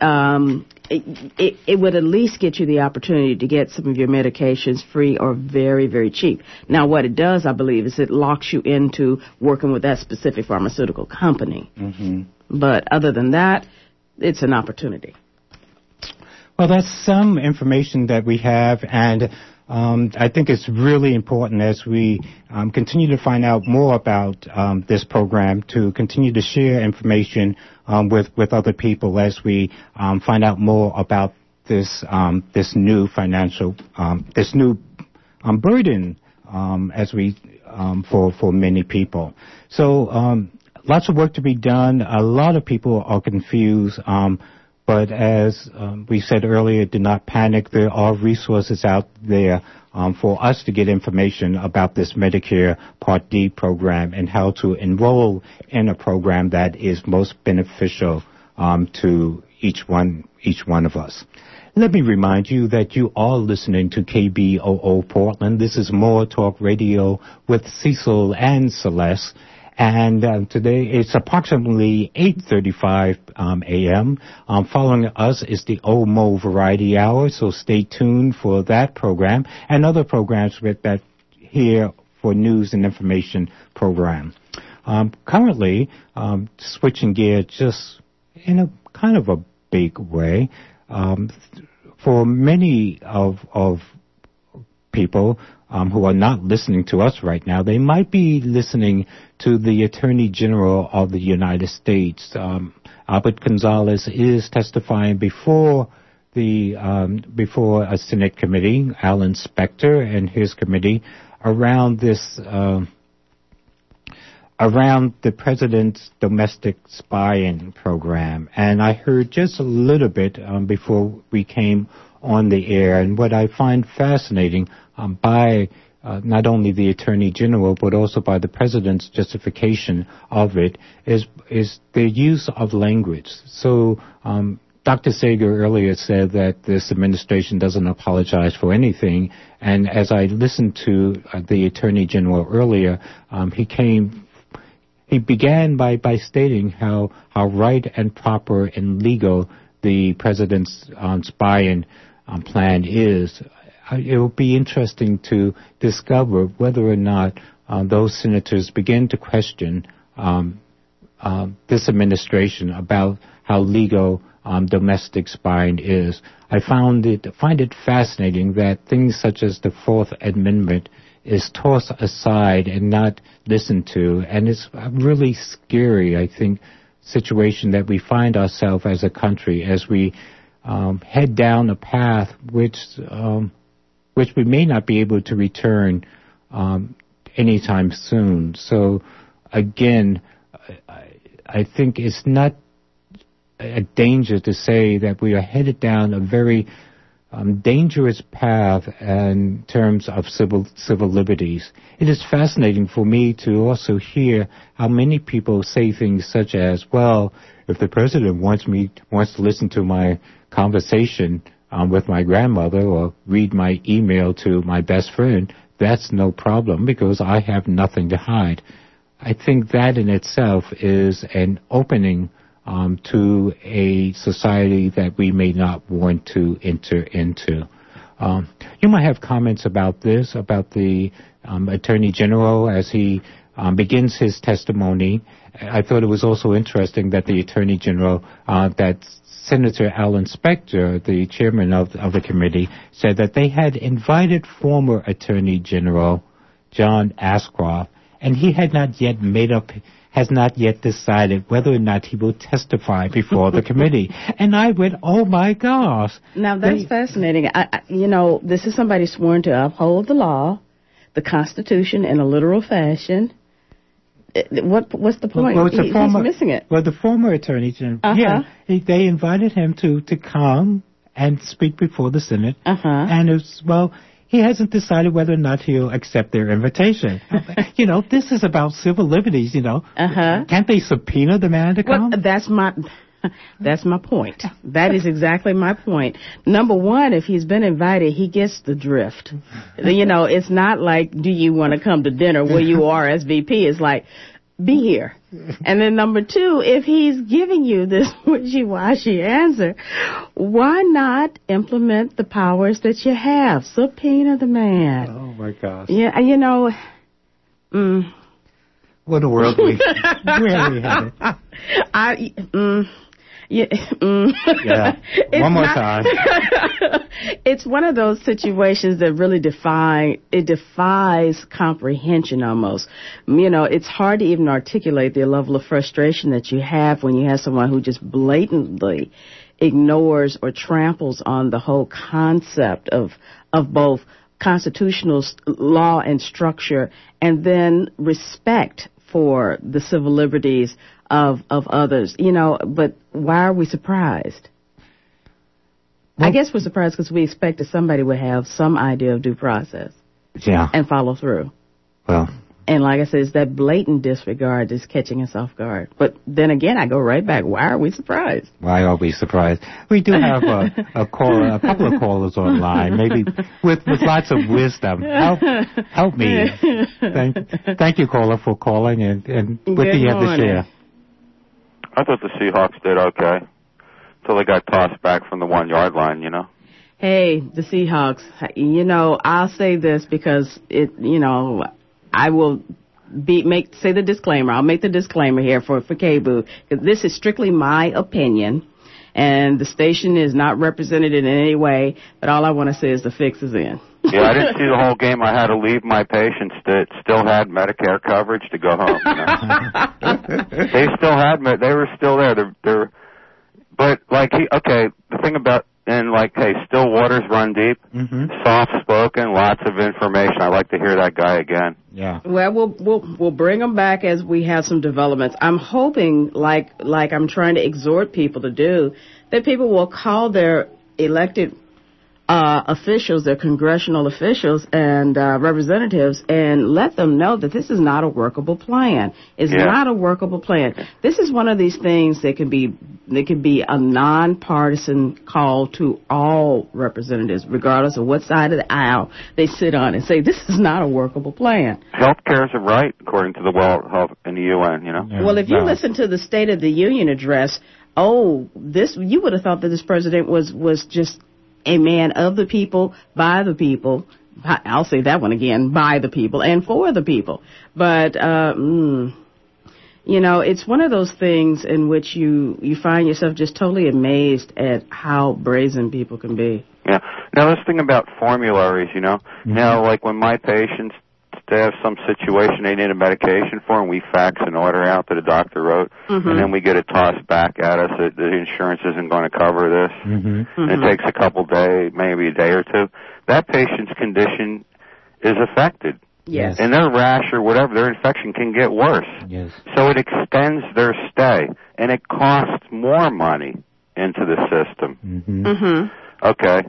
it would at least get you the opportunity to get some of your medications free or very, very cheap. Now, what it does, I believe, is it locks you into working with that specific pharmaceutical company. But other than that, it's an opportunity. Well, that's some information that we have, and I think it's really important as we continue to find out more about this program to continue to share information with other people as we find out more about this new financial this new burden as we for many people. So lots of work to be done. A lot of people are confused. But as we said earlier, do not panic. There are resources out there for us to get information about this Medicare Part D program and how to enroll in a program that is most beneficial to each one of us. Let me remind you that you are listening to KBOO Portland. This is More Talk Radio with Cecil and Celeste. And today it's approximately 8:35 a.m. Following us is the OMO Variety Hour, so stay tuned for that program and other programs that here for news and information program. Currently, switching gear just in a kind of a big way, for many of people who are not listening to us right now, they might be listening to the Attorney General of the United States. Albert Gonzales is testifying before a Senate committee, Alan Specter and his committee, around the president's domestic spying program. And I heard just a little bit before we came on the air, and what I find fascinating by not only the Attorney General but also by the President's justification of it is the use of language. So Dr. Sager earlier said that this administration doesn't apologize for anything, and as I listened to the Attorney General earlier, he began by stating how right and proper and legal the President's spying plan is. It will be interesting to discover whether or not those senators begin to question this administration about how legal domestic spying is. I find it fascinating that things such as the Fourth Amendment is tossed aside and not listened to, and it's a really scary, I think, situation that we find ourselves as a country as we head down a path which we may not be able to return anytime soon. So, again, I think it's not a danger to say that we are headed down a very dangerous path in terms of civil liberties. It is fascinating for me to also hear how many people say things such as, well, if the president wants to listen to my conversation with my grandmother or read my email to my best friend, that's no problem because I have nothing to hide. I think that in itself is an opening to a society that we may not want to enter into. You might have comments about this, about the Attorney General as he begins his testimony. I thought it was also interesting that the Attorney General, that Senator Alan Specter, the chairman of the committee, said that they had invited former Attorney General John Ashcroft, and he had not yet decided whether or not he will testify before the committee. And I went, oh my gosh. Now that's fascinating. This is somebody sworn to uphold the law, the Constitution in a literal fashion. What's the point? Well, he's missing it. Well, the former Attorney General, they invited him to come and speak before the Senate. And he hasn't decided whether or not he'll accept their invitation. This is about civil liberties, Can't they subpoena the man to come? Well, that's my point. That is exactly my point. Number one, if he's been invited, he gets the drift. It's not like, do you want to come to dinner where you are as VP? It's like, be here. And then number two, if he's giving you this wishy-washy answer, why not implement the powers that you have? Subpoena the man. Oh, my gosh. Yeah, What a world we really have it. Yeah. One more time. It's one of those situations that really defies comprehension almost. It's hard to even articulate the level of frustration that you have when you have someone who just blatantly ignores or tramples on the whole concept of both constitutional law and structure and then respect for the civil liberties of others, but why are we surprised? Well, I guess we're surprised because we expected somebody would have some idea of due process. Yeah. And follow through. Well. And like I said, it's that blatant disregard that's catching us off guard. But then again, I go right back. Why are we surprised? Why are we surprised? We do have a couple of callers online, maybe with lots of wisdom. Help me. Thank you, caller, for calling and what do you have to share? I thought the Seahawks did okay until they got tossed back from the 1 yard line, Hey, the Seahawks, I'll say this because I will say the disclaimer. I'll make the disclaimer here for KBOO because this is strictly my opinion and the station is not represented in any way, but all I want to say is the fix is in. Yeah, I didn't see the whole game. I had to leave my patients that still had Medicare coverage to go home. They still had, they were still there. But the thing about, still waters run deep, soft spoken, lots of information. I like to hear that guy again. Yeah. Well, we'll bring him back as we have some developments. I'm hoping, like I'm trying to exhort people to do, that people will call their elected officials, their congressional officials and representatives, and let them know that this is not a workable plan. It's not a workable plan. This is one of these things that can be a nonpartisan call to all representatives, regardless of what side of the aisle they sit on, and say this is not a workable plan. Healthcare is a right, according to the World Health in the UN. Yeah, well, if you listen to the State of the Union address, you would have thought that this president was just a man of the people, by the people. I'll say that one again, by the people and for the people. But, it's one of those things in which you find yourself just totally amazed at how brazen people can be. Yeah. Now, this thing about formularies, now, like when my patients have some situation they need a medication for, and we fax an order out that a doctor wrote, and then we get it tossed back at us that the insurance isn't going to cover this, and it takes a couple days, maybe a day or two. That patient's condition is affected. Yes. And their rash or whatever, their infection can get worse. Yes. So it extends their stay, and it costs more money into the system. Okay.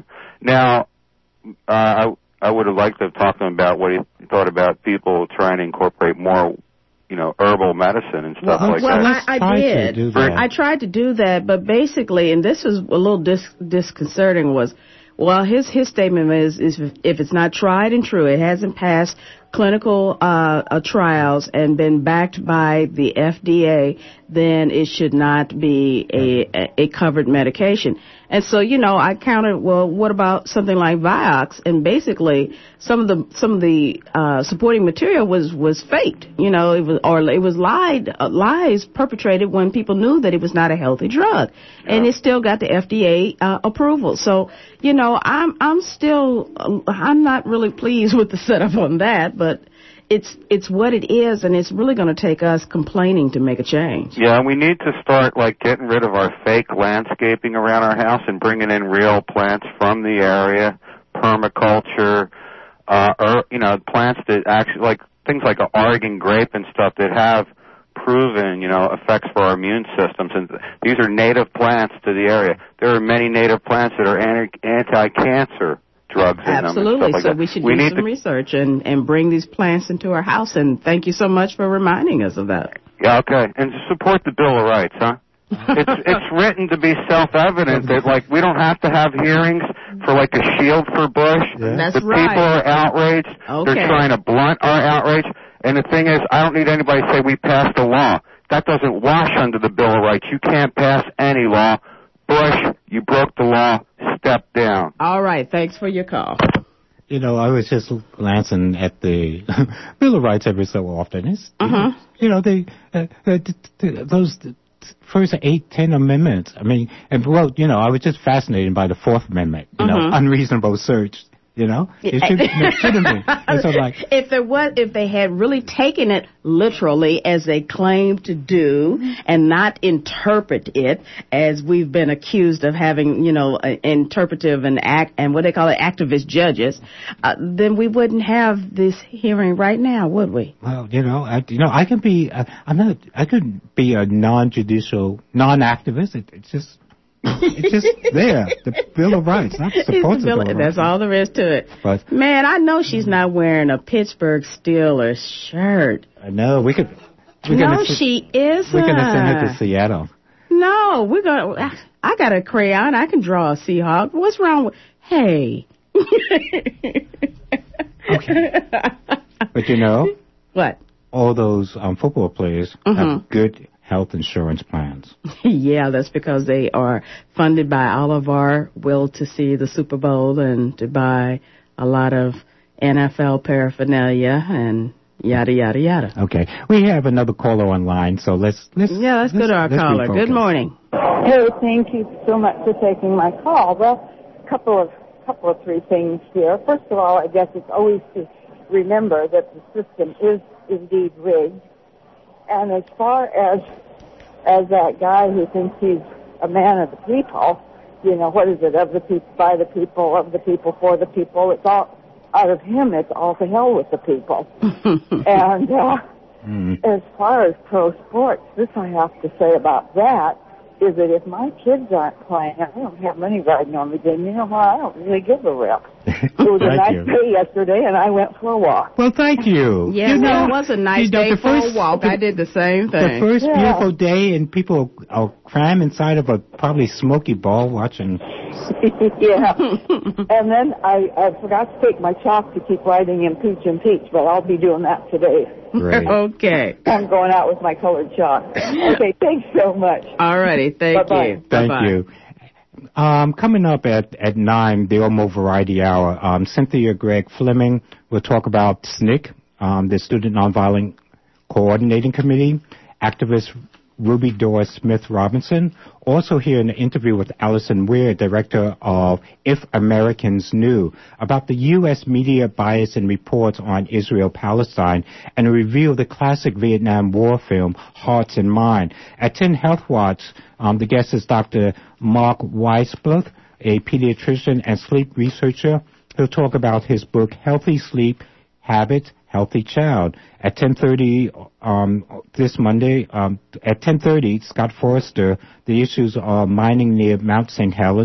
Now, I would have liked to have talked to him about what he thought about people trying to incorporate more, herbal medicine and stuff like that. I did. I tried to do that, but basically, and this was a little disconcerting, was, well, his statement is if it's not tried and true, it hasn't passed clinical trials and been backed by the FDA, then it should not be a covered medication. And so, I counted, well, what about something like Vioxx? And basically, some of the supporting material was faked. It was lies perpetrated when people knew that it was not a healthy drug, and it still got the FDA approval. So, I'm not really pleased with the setup on that, but it's what it is, and it's really going to take us complaining to make a change. Yeah, we need to start getting rid of our fake landscaping around our house and bringing in real plants from the area, permaculture, plants that actually things like an Oregon grape and stuff that have proven, effects for our immune systems. And these are native plants to the area. There are many native plants that are anti-cancer drugs in them. Absolutely. So we should do some research and bring these plants into our house. And thank you so much for reminding us of that. Yeah, okay. And support the Bill of Rights, huh? It's written to be self-evident that we don't have to have hearings for a shield for Bush. Yeah. That's the right. People are outraged. Okay. They're trying to blunt our outrage. And the thing is, I don't need anybody to say we passed a law. That doesn't wash under the Bill of Rights. You can't pass any law. Bush, you broke the law. Step down. All right. Thanks for your call. I was just glancing at the Bill of Rights every so often. It's, those first 8-10 amendments. I mean, I was just fascinated by the Fourth Amendment. Unreasonable search. It shouldn't be. And so if they had really taken it literally as they claim to do and not interpret it as we've been accused of having, interpretive and what they call it, activist judges, then we wouldn't have this hearing right now, would we? Well, I can be, I could be a non-judicial, non-activist. It's just there. The Bill of Rights. Not supposed to be. That's all there is to it. But, man, I know she's not wearing a Pittsburgh Steelers shirt. I know. No, she isn't. We're going to send her to Seattle. No, I got a crayon. I can draw a Seahawk. What's wrong with... Hey. Okay. But What? All those football players have good health insurance plans. Yeah, that's because they are funded by all of our will to see the Super Bowl and to buy a lot of NFL paraphernalia and yada, yada, yada. Okay. We have another caller online, so let's go to our caller. Good morning. Hey, thank you so much for taking my call. Well, a couple of three things here. First of all, I guess it's always to remember that the system is indeed rigged. And as far as that guy who thinks he's a man of the people, what is it, of the people, by the people, of the people, for the people, it's all, out of him, it's all to hell with the people. And as far as pro sports, this I have to say about that, is that if my kids aren't playing, I don't have money riding on the game, I don't really give a rip. It was a nice day yesterday, and I went for a walk. Well, thank you. Yeah, it was a nice day for a walk. I did the same thing. The first beautiful day, and people are crammed inside of a probably smoky ball watching. Yeah. And then I forgot to take my chalk to keep writing impeach, but I'll be doing that today. Great. Okay. I'm going out with my colored chalk. Okay, thanks so much. All righty, thank you. Thank you. Coming up at 9, the Omo Variety Hour, Cynthia Gregg Fleming will talk about SNCC, the Student Nonviolent Coordinating Committee, activist Ruby Doris Smith Robinson. Also here in an interview with Allison Weir, director of If Americans Knew, about the U.S. media bias in reports on Israel-Palestine, and a review of the classic Vietnam War film, Hearts and Mind. At 10 Health Watch, the guest is Dr. Mark Weisbluth, a pediatrician and sleep researcher. He'll talk about his book, Healthy Sleep Habits, Healthy Child. At 10:30 this Monday, at 10:30, Scott Forrester, the issues of mining near Mount St. Helens,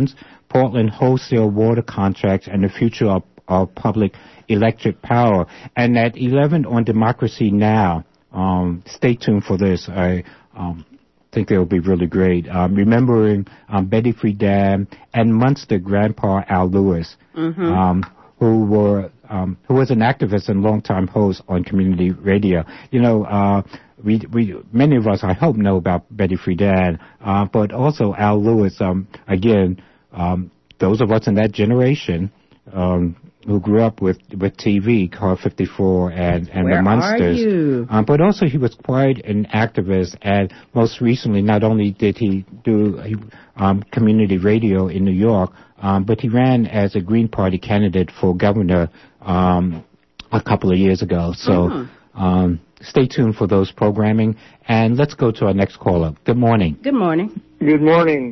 Portland wholesale water contracts, and the future of public electric power. And at 11 on Democracy Now!, stay tuned for this. I think it'll be really great. Remembering Betty Friedan and Munster grandpa Al Lewis, who was an activist and longtime host on community radio. You know, we many of us, I hope, know about Betty Friedan, but also Al Lewis. Again, those of us in that generation who grew up with TV, Car 54 and the Munsters. Where are you? But also he was quite an activist, and most recently, not only did he do community radio in New York, but he ran as a Green Party candidate for governor a couple of years ago. So stay tuned for those programming, and let's go to our next caller. Good morning. Good morning. Good morning.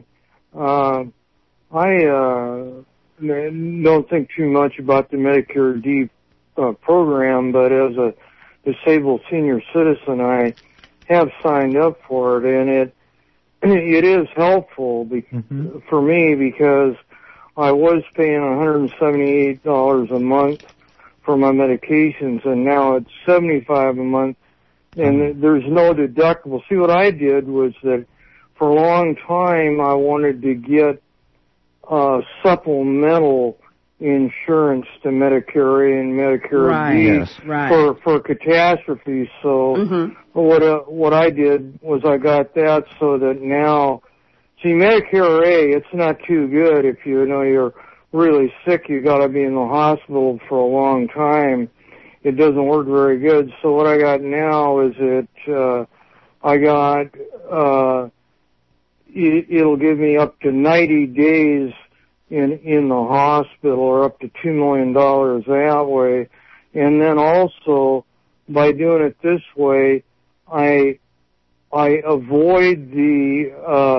I don't think too much about the Medicare D program, but as a disabled senior citizen, I have signed up for it, and it is helpful for me because I was paying $178 a month for my medications, and now it's $75 a month, and there's no deductible. See, what I did was that for a long time I wanted to get supplemental insurance to Medicare A and Medicare D for catastrophes. So what I did was I got that so that now, see, Medicare A, it's not too good if you know you're really sick. You got to be in the hospital for a long time. It doesn't work very good. So what I got now is I got it'll give me up to 90 days in the hospital, or up to $2 million that way. And then also, by doing it this way, I avoid the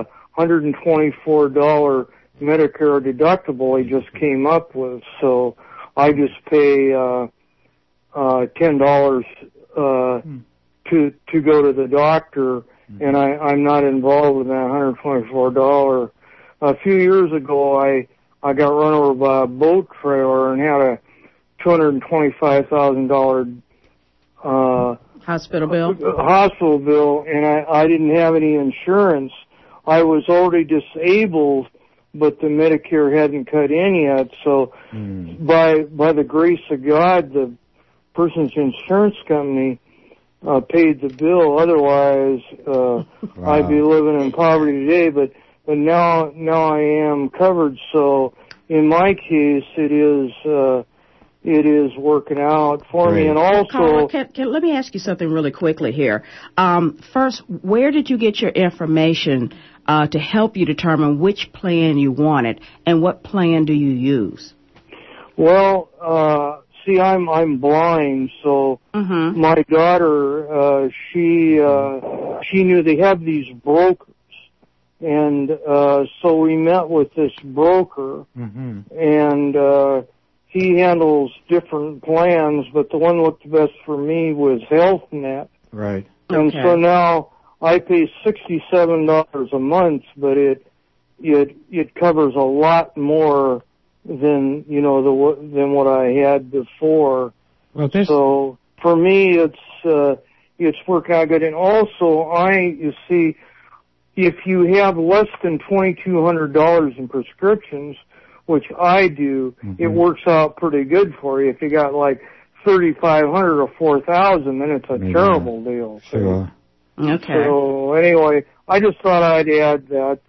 $124 Medicare deductible I just came up with. So I just pay $10 to go to the doctor, and I'm not involved with that $124. A few years ago, I got run over by a boat trailer and had a $225,000 hospital bill, and I didn't have any insurance. I was already disabled, but the Medicare hadn't cut in yet. So by the grace of God, the person's insurance company paid the bill. Otherwise, I'd be living in poverty today. But now I am covered. So in my case, it is working out for me. And also, let me ask you something really quickly here. First, where did you get your information to help you determine which plan you wanted, and what plan do you use? Well, see, I'm blind, so my daughter, she knew they have these brokers, and so we met with this broker, and he handles different plans, but the one that looked best for me was HealthNet. Right. And so now I pay $67 a month, but it covers a lot more than than what I had before. Well, so for me, it's working out good. And also, you see, if you have less than $2,200 in prescriptions, which I do, it works out pretty good for you. If you got like $3,500 or $4,000, then it's a terrible deal. Sure. Okay. So anyway, I just thought I'd add that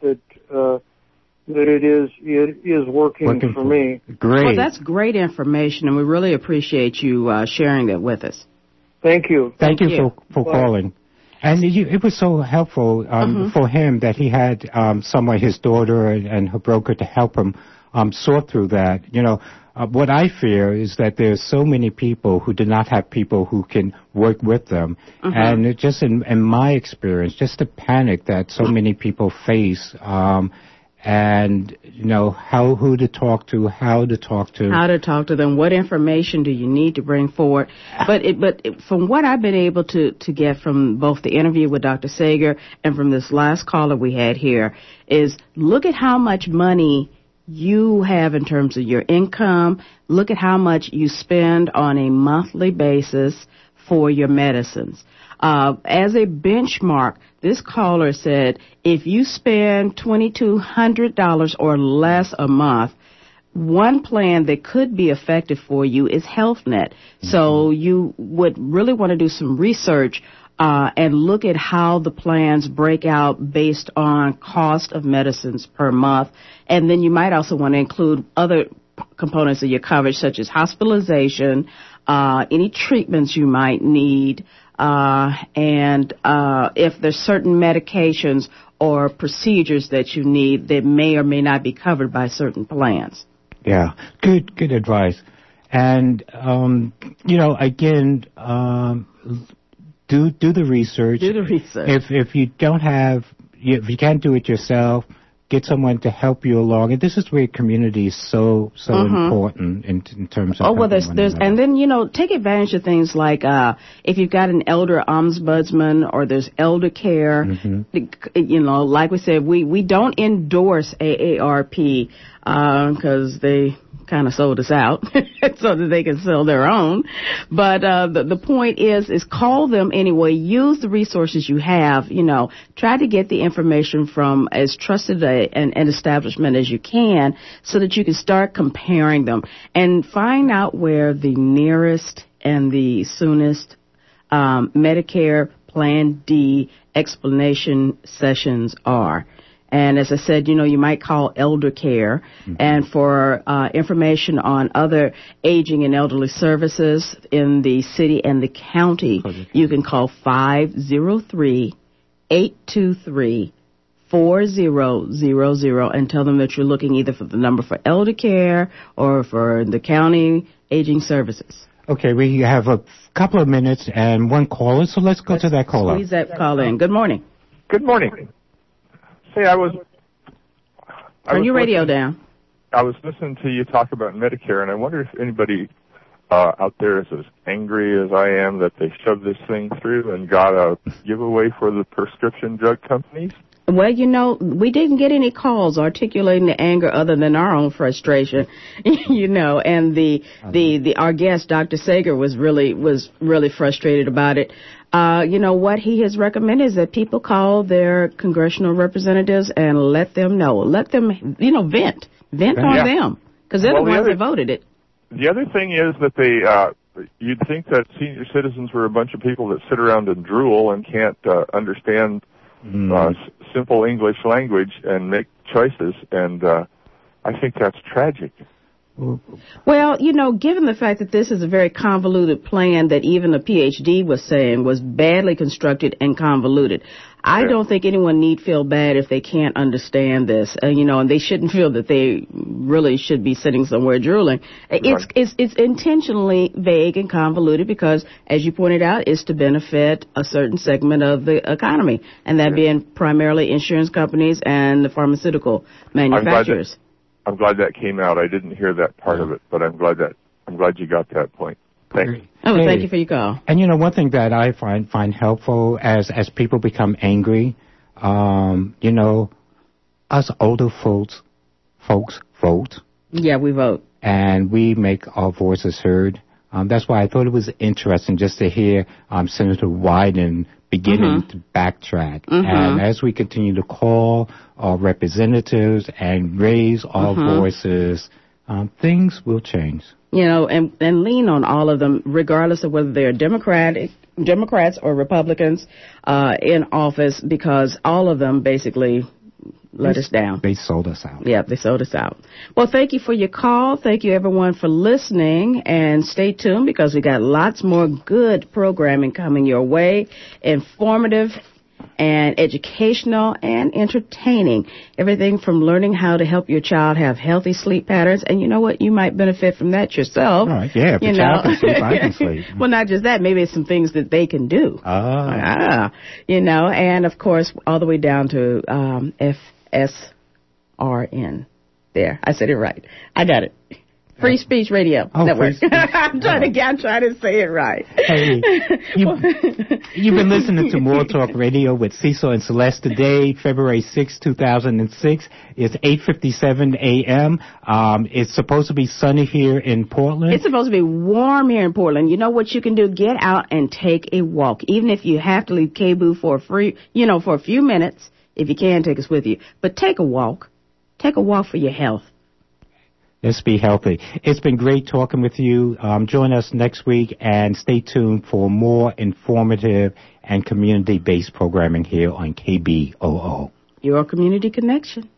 it is working for me. Great. Well, that's great information, and we really appreciate you sharing that with us. Thank you. Thank you for calling. And it was so helpful for him that he had someone, his daughter and her broker, to help him sort through that. What I fear is that there's so many people who do not have people who can work with them. And it just in my experience, just the panic that so many people face, and who to talk to, how to talk to them, what information do you need to bring forward. But from what I've been able to get from both the interview with Dr. Sager and from this last caller we had here, is look at how much money you have in terms of your income. Look at how much you spend on a monthly basis for your medicines. As a benchmark, this caller said if you spend $2,200 or less a month, one plan that could be effective for you is Health Net. So you would really want to do some research and look at how the plans break out based on cost of medicines per month. And then you might also want to include other components of your coverage, such as hospitalization, any treatments you might need, and if there's certain medications or procedures that you need that may or may not be covered by certain plans. Yeah, good advice. And, again, do the research. Do the research. If you don't have, if you can't do it yourself, get someone to help you along. And this is where community is so important in terms of. Oh, well, there's, and then, take advantage of things like, if you've got an elder ombudsman or there's elder care, like we said, we don't endorse AARP, because they kind of sold us out so that they can sell their own. But the point is call them anyway. Use the resources you have. Try to get the information from as trusted an establishment as you can so that you can start comparing them and find out where the nearest and the soonest Medicare Plan D explanation sessions are. And as I said, you might call elder care. And for information on other aging and elderly services in the city and the county, you can call 503-823-4000 and tell them that you're looking either for the number for elder care or for the county aging services. Okay, we have a couple of minutes and one caller, so let's go to that caller. Squeeze that call in. Good morning. Good morning. Say, Turn your radio down. I was listening to you talk about Medicare, and I wonder if anybody out there is as angry as I am that they shoved this thing through and got a giveaway for the prescription drug companies. Well, we didn't get any calls articulating the anger other than our own frustration, and our guest, Dr. Sager, was really frustrated about it. What he has recommended is that people call their congressional representatives and let them know. Let them, vent on them, because they're the ones that voted it. The other thing is that you'd think that senior citizens were a bunch of people that sit around and drool and can't understand simple English language and make choices, and I think that's tragic. Well, given the fact that this is a very convoluted plan that even a PhD was saying was badly constructed and convoluted, I don't think anyone need feel bad if they can't understand this, and they shouldn't feel that they really should be sitting somewhere drooling. It's intentionally vague and convoluted because, as you pointed out, it's to benefit a certain segment of the economy, and that being primarily insurance companies and the pharmaceutical manufacturers. I'm glad that came out. I didn't hear that part of it, but I'm glad you got that point. Thanks. Thank you for your call. And one thing that I find helpful as people become angry, us older folks vote. Yeah, we vote. And we make our voices heard. That's why I thought it was interesting just to hear Senator Wyden beginning to backtrack. And as we continue to call our representatives and raise our voices, things will change. And lean on all of them, regardless of whether they're Democrats or Republicans in office, because all of them basically let us down. They sold us out. Yeah, they sold us out. Well, thank you for your call. Thank you, everyone, for listening. And stay tuned because we got lots more good programming coming your way. Informative and educational and entertaining. Everything from learning how to help your child have healthy sleep patterns. And you know what? You might benefit from that yourself. All right, yeah, if the child can sleep, I can sleep. Well, not just that. Maybe it's some things that they can do. And of course, all the way down to FSRN. There, I said it right. I got it. Free Speech Radio Network. I'm trying to say it right. Hey, you've been listening to More Talk Radio with Cecil and Celeste today, February 6, 2006. It's 8:57 a.m. It's supposed to be sunny here in Portland. It's supposed to be warm here in Portland. You know what you can do? Get out and take a walk. Even if you have to leave KBOO for a few minutes, if you can, take us with you. But take a walk. Take a walk for your health. Let's be healthy. It's been great talking with you. Join us next week and stay tuned for more informative and community-based programming here on KBOO. Your community connection.